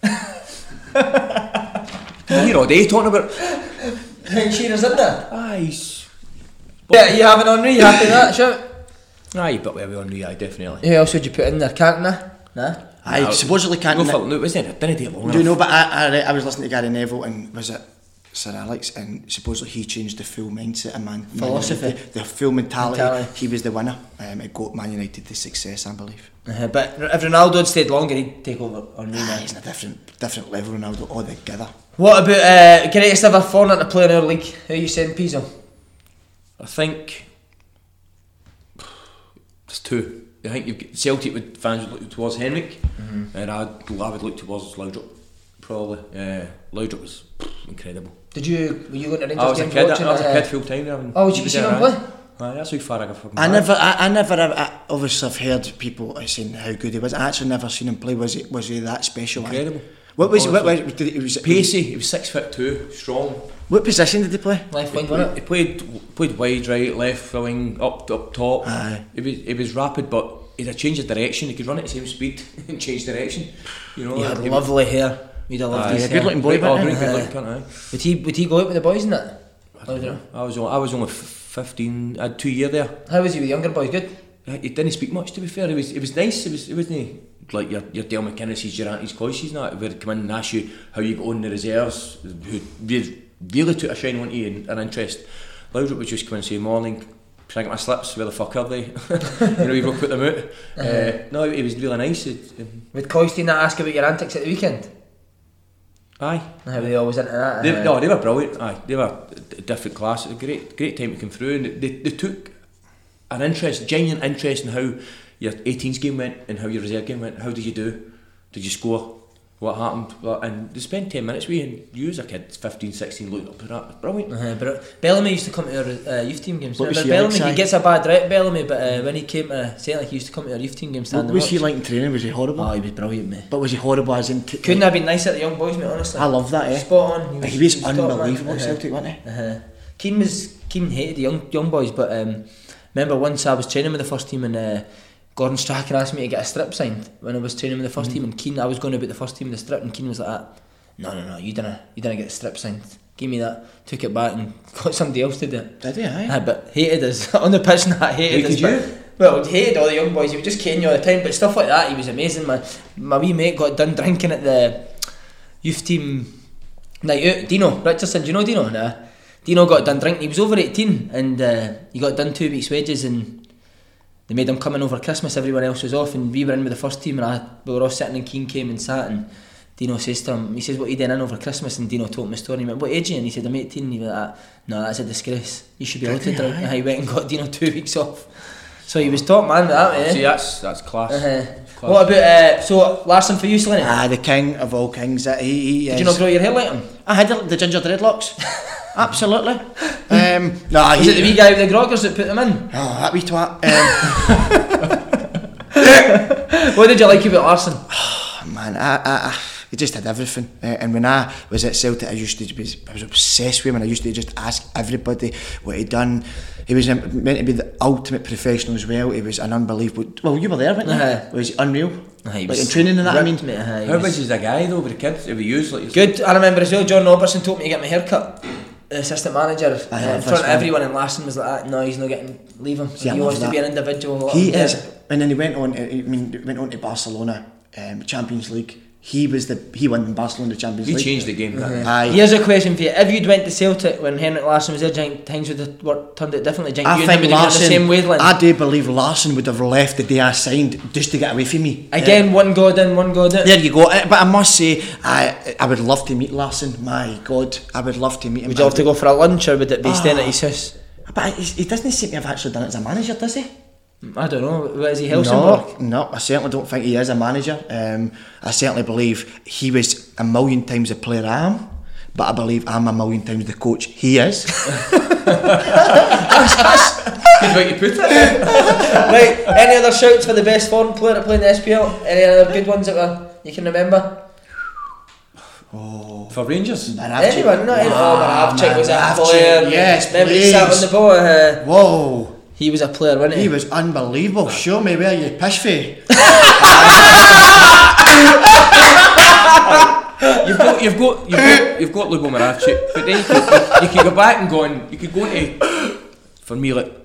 You're all day talking about. I think Shearer's in there. Aye. He's... Yeah, you having Henry? You happy with that? Shout. Aye, but where we on Nui, aye, definitely. Who else would you put in there? Cantona? Nah? Aye, No, supposedly Go Cantona. for it, no, it wasn't, didn't take long Do you enough. know, but I, I, I was listening to Gary Neville and was it Sir Alex, and supposedly he changed the full mindset of Man Philosophy. Man United, the full mentality. Mentality. He was the winner. Um, it got Man United to success, I believe. Uh, but if Ronaldo had stayed longer, he'd take over on me Ah, now. he's in a different different level, Ronaldo altogether. What about uh, greatest ever foreigner to play in our league? Who are you saying, Pizzo? I think there's two. I think you've got Celtic with fans would look towards Henrik, mm-hmm. and I'd, I would look towards Laudrup, probably. Uh, Laudrup was pff, incredible. Did you, were you going to Rangers I was a games kid, watching I was uh, a kid full time there. and Oh, did you he was see there, him aye. play? Aye, that's how far I got from I never, I, I never, I, obviously I've heard people saying how good he was. I actually never seen him play. Was he, was he that special? Incredible. What was, what was, did he, was it, Pacey, he was six foot two, strong. What position did he play? Left He wing, played, wasn't he it? played played wide, right, left, wing, up up top. Aye. He was he was rapid, but he had a change of direction. He could run at the same speed and change direction. You know, He had he was- lovely hair. You'd have loved Aye, his yeah, hair. good looking boy, Great- oh, wasn't great, he? good Aye. looking cunt, aye. Would he, would he go out with the boys in that? I don't know. I was on, I was only f- fifteen. I had two year there. How was he with the younger boys? Good? He didn't speak much, to be fair. He was, he was nice. He was, he wasn't like your your Dale McInnes's, your Antis Cloyces, and that. Who'd come in and ask you how you got on in the reserves. Who really, really took a shine on you and an interest. Laudrup would just come in and say morning. Can I get my slips? Where the fuck are they? You know, you go put them out. Uh-huh. Uh, no, he was really nice. It, um, Would Coisty not ask about your antics at the weekend? aye. How were they always into that? They, Uh, no, they were brilliant. Aye, they were a different class. It was a great, great time to come through, and they, they took an interest, genuine interest in how your eighteens game went and how your reserve game went. How did you do? Did you score? What happened? Well, and they spent ten minutes with you, and you as a kid, fifteen, sixteen, looked up at that. It's brilliant. Uh, but Bellamy used to come to our uh, youth team games. What was Remember he Bellamy? like, He Si? gets a bad rep, Bellamy, but uh, when he came to Celtic, he used to come to our youth team games. What stand and was he watch. like in training? Was he horrible? Oh, he was brilliant, mate. But was he horrible as in... T- Couldn't have been nice at the young boys, mate, honestly. I love that, eh? Spot on. He was, top man. unbelievable at Uh-huh. Celtic, wasn't he? Uh-huh. Keane was Keane hated the young young boys, but um, remember once I was training with the first team and uh, Gordon Strachan asked me to get a strip signed when I was training with the first mm. team, and Keane, I was going about the first team with the strip, and Keane was like that. No, no, no, you didn't, you didn't get the strip signed. Give me that. Took it back and got somebody else to do it. Did he, aye? Uh, but hated us on the pitch. And that hated Hated us. you? But, well, hated all the young boys. He was just cane you all the time. But stuff like that, he was amazing. My my wee mate got done drinking at the youth team night out. Dino Richardson, do you know Dino? Nah. Dino got done drinking. He was over eighteen and uh, he got done two weeks' wages, and they made him come in over Christmas. Everyone else was off, and we were in with the first team, and I, we were all sitting, and Keane came and sat, and Dino says to him, he says, what are you doing in over Christmas? And Dino told him the story. He went, what age are you? And he said, I'm eighteen. And he went, ah, no, that's a disgrace. You should be able to drink. And he went and got Dino two weeks off. So he was top man with that, eh? See, that's that's class. Uh-huh. class. What about, uh, so Larson for you, Slinny? Ah, the king of all kings. That he, he Did is. you not grow your hair like him? I had the, the ginger dreadlocks. Absolutely. Um, no, Was he, it the wee guy with the groggers that put them in? Oh, that wee twat. Um, What did you like about Larson? oh, man, I, I, I, he just had everything. Uh, and when I was at Celtic, I used to be, I was obsessed with him, and I used to just ask everybody what he'd done. He was um, meant to be the ultimate professional as well. He was an unbelievable. Well, you were there, weren't you? Uh-huh. Was he unreal? Uh, he Like was in training and that, I mean. ripped, mate, uh-huh, he How was- was he as a guy though with the kids? If he used like Good. I remember as well, John Robertson told me to get my hair cut. The assistant manager, uh, I in love front this of man. everyone, and Larson was like, no, he's not getting, leave him. See, I he love wants to that. be an individual. let He him do is, it. and then he went on. I mean, he went on to Barcelona, um, Champions League. He was the he won Barcelona the Champions he League. changed the game. Uh-huh. Aye. Here's a question for you. If you'd went to Celtic when Henrik Larsson was there, do you think things would have worked, turned out differently? Do you think I you and him think would have been on the Larson. same wavelength? I do believe Larson would have left the day I signed just to get away from me. Again, one God in, one God out. There you go. Uh, But I must say, I I would love to meet Larson. My God, I would love to meet him. Would you have to go for a lunch, or would it be Ah. staying at his house? But he, he doesn't seem to have actually done it as a manager, does he? I don't know. What is he, Helsingborg? No, no, I certainly don't think he is a manager. Um, I certainly believe he was a million times the player I am, but I believe I'm a million times the coach he is. Good way to put it. Right, any other shouts for the best foreign player to play in the S P L? Any other good ones that were, you can remember? Oh, For Rangers. Anyone? Not anyone. Oh, Maravchik was a Maravchik, player. yes, Remember he sat on please. the ball? Uh, Whoa, he was a player, wasn't he? he was unbelievable. Show me where you pish fee. You've got, you've got, you've got, you've got Lubo Maravchik, but then you could, you could go back and go on. You could go into, for me, like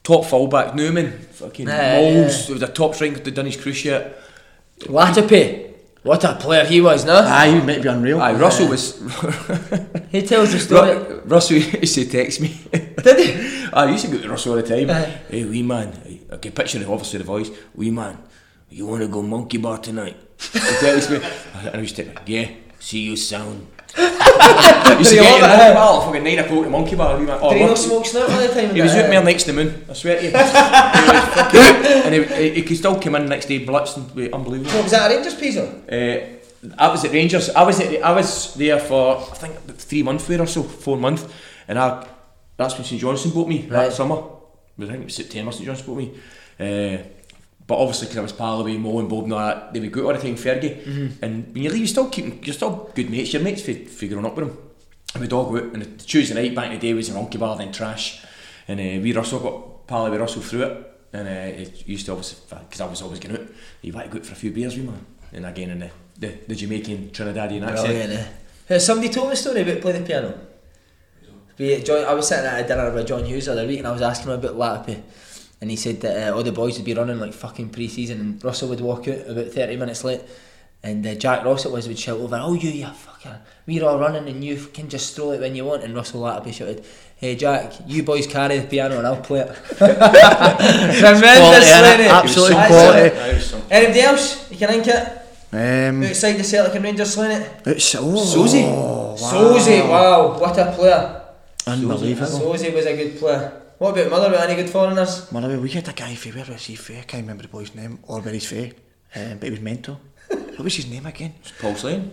top fullback, Newman, fucking Yeah, Moles, yeah. there was a top striker that done his cruise yet. Latipi, what a player he was, no? Aye, he might be unreal. Aye, Russell was. He tells the story. Ru- Russell used to text me. Did he? I used to go to Russell all the time. Aye. Hey, wee man, I get a picture of obviously the voice. Wee man, you want to go monkey bar tonight? He tells me, and I used to, yeah, see you sound. Used to Did he get in the love it, monkey eh? bar, fucking nine o'clock at monkey bar. Wee man, oh, Did he not look, smoke snout all the time? he was with out that? there next to the moon, I swear to you. He was fucking, and he, he, he could still come in next day blitzed and be unbelievable. What was that, a Rangers piece or? Uh, I was at Rangers. I was at, I was there for I think about three months there or so, four months, and I that's when St Johnstone bought me Right. that summer. I think it was September. St Johnstone bought me, uh, but obviously because I was Pallaway, Mo and Bob and all that, they would go out all the time, Fergie, Mm-hmm. and when you leave, you still keep, you're still good mates. Your mates for, for growing up with them. And we'd all go out, and the Tuesday night back in the day was a monkey bar, then trash, and uh, we Russell got Pallaway Russell through it, and uh, it used to obviously because I was always going out. You want to go out for a few beers, we man, and again in the the, the Jamaican Trinidadian accent. Brilliant, eh? Has somebody told me a story about playing the piano? We, John, I was sitting at a dinner with John Hughes the other week and I was asking him about Latipi, and he said that uh, all the boys would be running like fucking pre-season and Russell would walk out about thirty minutes late, and uh, Jack Ross it was would shout over, "Oh you, you fucker, we're all running and you can just stroll it when you want," and Russell Latipi shouted, "Hey Jack, you boys carry the piano and I'll play it." Tremendous, Quality, wasn't it? absolute That's quality. it. That was some- Anybody else? You can think it? Um, Outside the Celtic and Rangers slaying it? it's, oh, Sozy. wow. Sozy, wow, what a player. Unbelievable. Sozy was a good player. What about Motherwell, any good foreigners? Motherwell, we had a guy for where was he for? I can't remember the boy's name or where he's for, um, but he was mental. What was his name again? Paul Slane.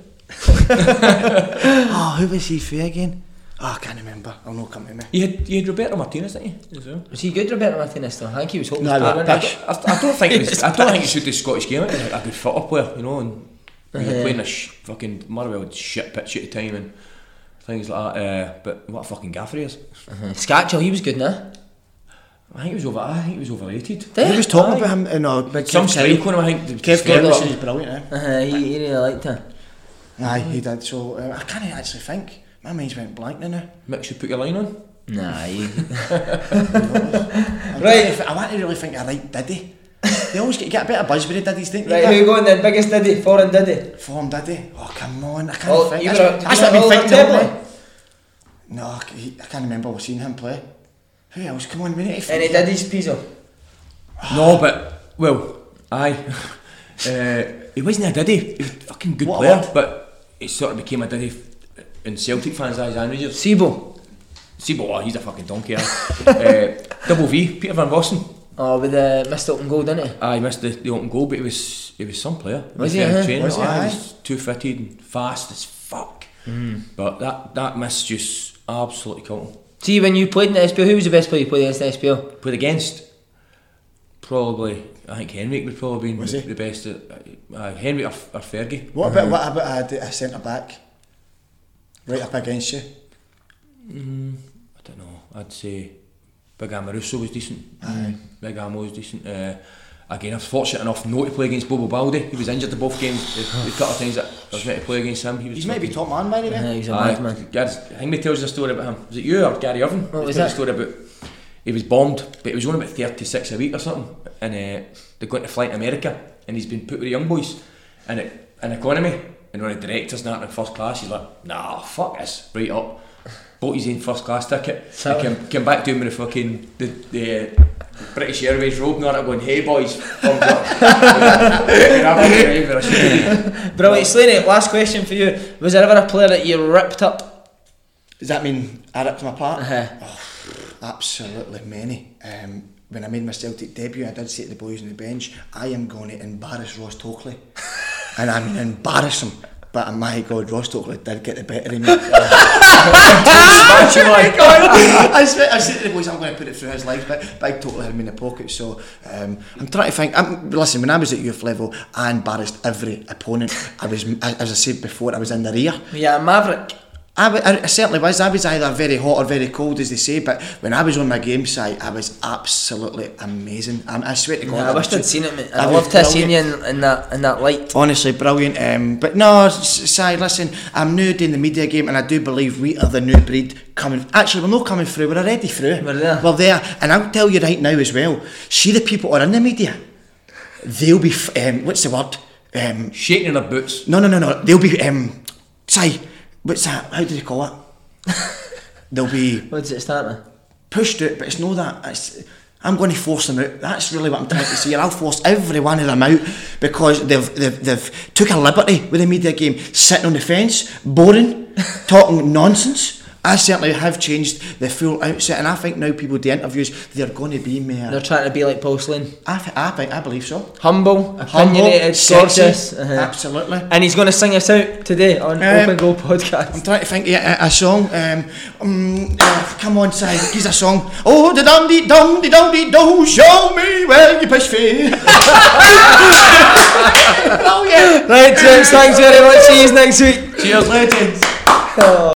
Oh, who was he for again? Oh, I can't remember. I'll not come to me. You had, you had Roberto Martinez, didn't you? As well. Was he good, Roberto Martinez, though? I think he was hoping No, to play, no, wasn't pish. he? I, I don't think it was, I don't think he should do Scottish game. He was a good football player, you know, and when you're Uh-huh. playing a sh- fucking Motherwell shit pitch at the time and things like that. Uh, but what a fucking gaffer he is. Uh-huh. Scatchell, he was good, nah? I think he was over. I think he was overrated. Did Who was talking Aye. about him? Uh, no, but Some Kev strike Kelly. on him. I think. Kev Scared Kelly of said him. he's brilliant, eh? Uh-huh. He, he really liked him. Aye, he did. So uh, I can't actually think. My mind's went blank now. Mick should put your line on. Nah, he... I Right. I want to really think I like Diddy. They always get, get a bit of buzz with the Diddy's, don't Right, they? who going then? Biggest Diddy? Foreign Diddy? Form Diddy. Oh, come on. I can't Oh, think. you That's, were what- a- that's you what were I've been Oliver thinking all Temple? day. No, I c- I can't remember seeing him play. Who else? Come on, we need to Any think. Diddy's, Pizzo? No, but well, aye. uh, he wasn't a Diddy. He was a fucking good What a player, word. but he sort of became a Diddy f- in Celtic fans' eyes and Rangers. Sibo? Sibo, oh, he's a fucking donkey. aye. uh, Double V, Peter Van Vossen. Oh, with the missed open goal, didn't he? Ah, he missed the, the open goal, but he was he was some player. Was he, uh, huh? training, Was he, aye, aye? was too fitted and fast as fuck. But that that miss just absolutely killed him. See, when you played in the S P L, who was the best player you played against the S P L? Played against, probably, I think Henrik would probably been Was the, he? the best. Uh, uh, Henrik or, or Fergie. What about what about a, a centre back? Right up against you. Mm, I don't know. I'd say Big Amaruso was decent. Aye. Big Am was decent. Uh, again, I was fortunate enough not to play against Bobo Baldi. He was injured in both games. The, the couple of times that I was meant to play against him, he was. He's maybe fucking- top man by the way. Uh, he's a Aye, madman. Gareth, I think he tells you a story about him. Was it you or Gary Irvin? What He was told that? a story about he was bombed, but he was on about thirty-six a week or something, and uh, they're going to fly to America, and he's been put with the young boys, and it, an economy, and one of the directors not in first class. He's like, nah, fuck this, right up. Bought his own first class ticket. So- He came, came back to him with the fucking the, the uh, British Airways robe and all that, going, hey boys, thumbs up. You're a big driver, I should be. Brilliant. Slaney, last question for you. Was there ever a player that you ripped up? Does that mean I ripped him apart? Uh-huh. Absolutely many. Um, when I made my Celtic debut, I did say to the boys on the bench, I am going to embarrass Ross Tokely. And I mean embarrass him. But my God, Ross Tokely did get the better of me. I said, I said to the boys, I'm going to put it through his legs, but Big Tokely had me in the pocket. So um, I'm trying to think. I'm, listen, when I was at youth level, I embarrassed every opponent. I was, as I said before, I was in the rear. Yeah, Maverick. I, w- I certainly was. I was either very hot or very cold, as they say. But when I was on my game side, I was absolutely amazing. I, I swear to God, Yeah, I I wish was I'd seen it, mate. I I was loved to have seen you brilliant. in, in that in that light. Honestly, brilliant. Um, but no, Si, listen, I'm new doing the media game, and I do believe we are the new breed coming. Actually, we're not coming through. We're already through. We're there. We're there, and I'll tell you right now as well. See the people who are in the media. They'll be. F- um, what's the word? Um, Shaking in their boots. no, no, no, no. They'll be. Um, Si, what's that? How do they call it? They'll be What does it start with? pushed out, but it's no that. It's, I'm going to force them out. That's really what I'm trying to say. I'll force every one of them out because they've they've, they've took a liberty with the media game, sitting on the fence, boring, talking nonsense. I certainly have changed the full outset, and I think now people do interviews, they're going to be more. They're trying to be like Paul Slane. I, th- I think I believe so. Humble, Humble, opinionated, sexy, gorgeous. Uh-huh. absolutely. And he's going to sing us out today on Um, Open Goal I'm Podcast. trying to think of a, a song. Um, um, uh, come on, Si, here's a song. Oh, the dum dee dum dee dum dee do, show me where you push fair. Oh yeah. Right, gents, thanks very much. See you next week. Cheers, legends. Oh.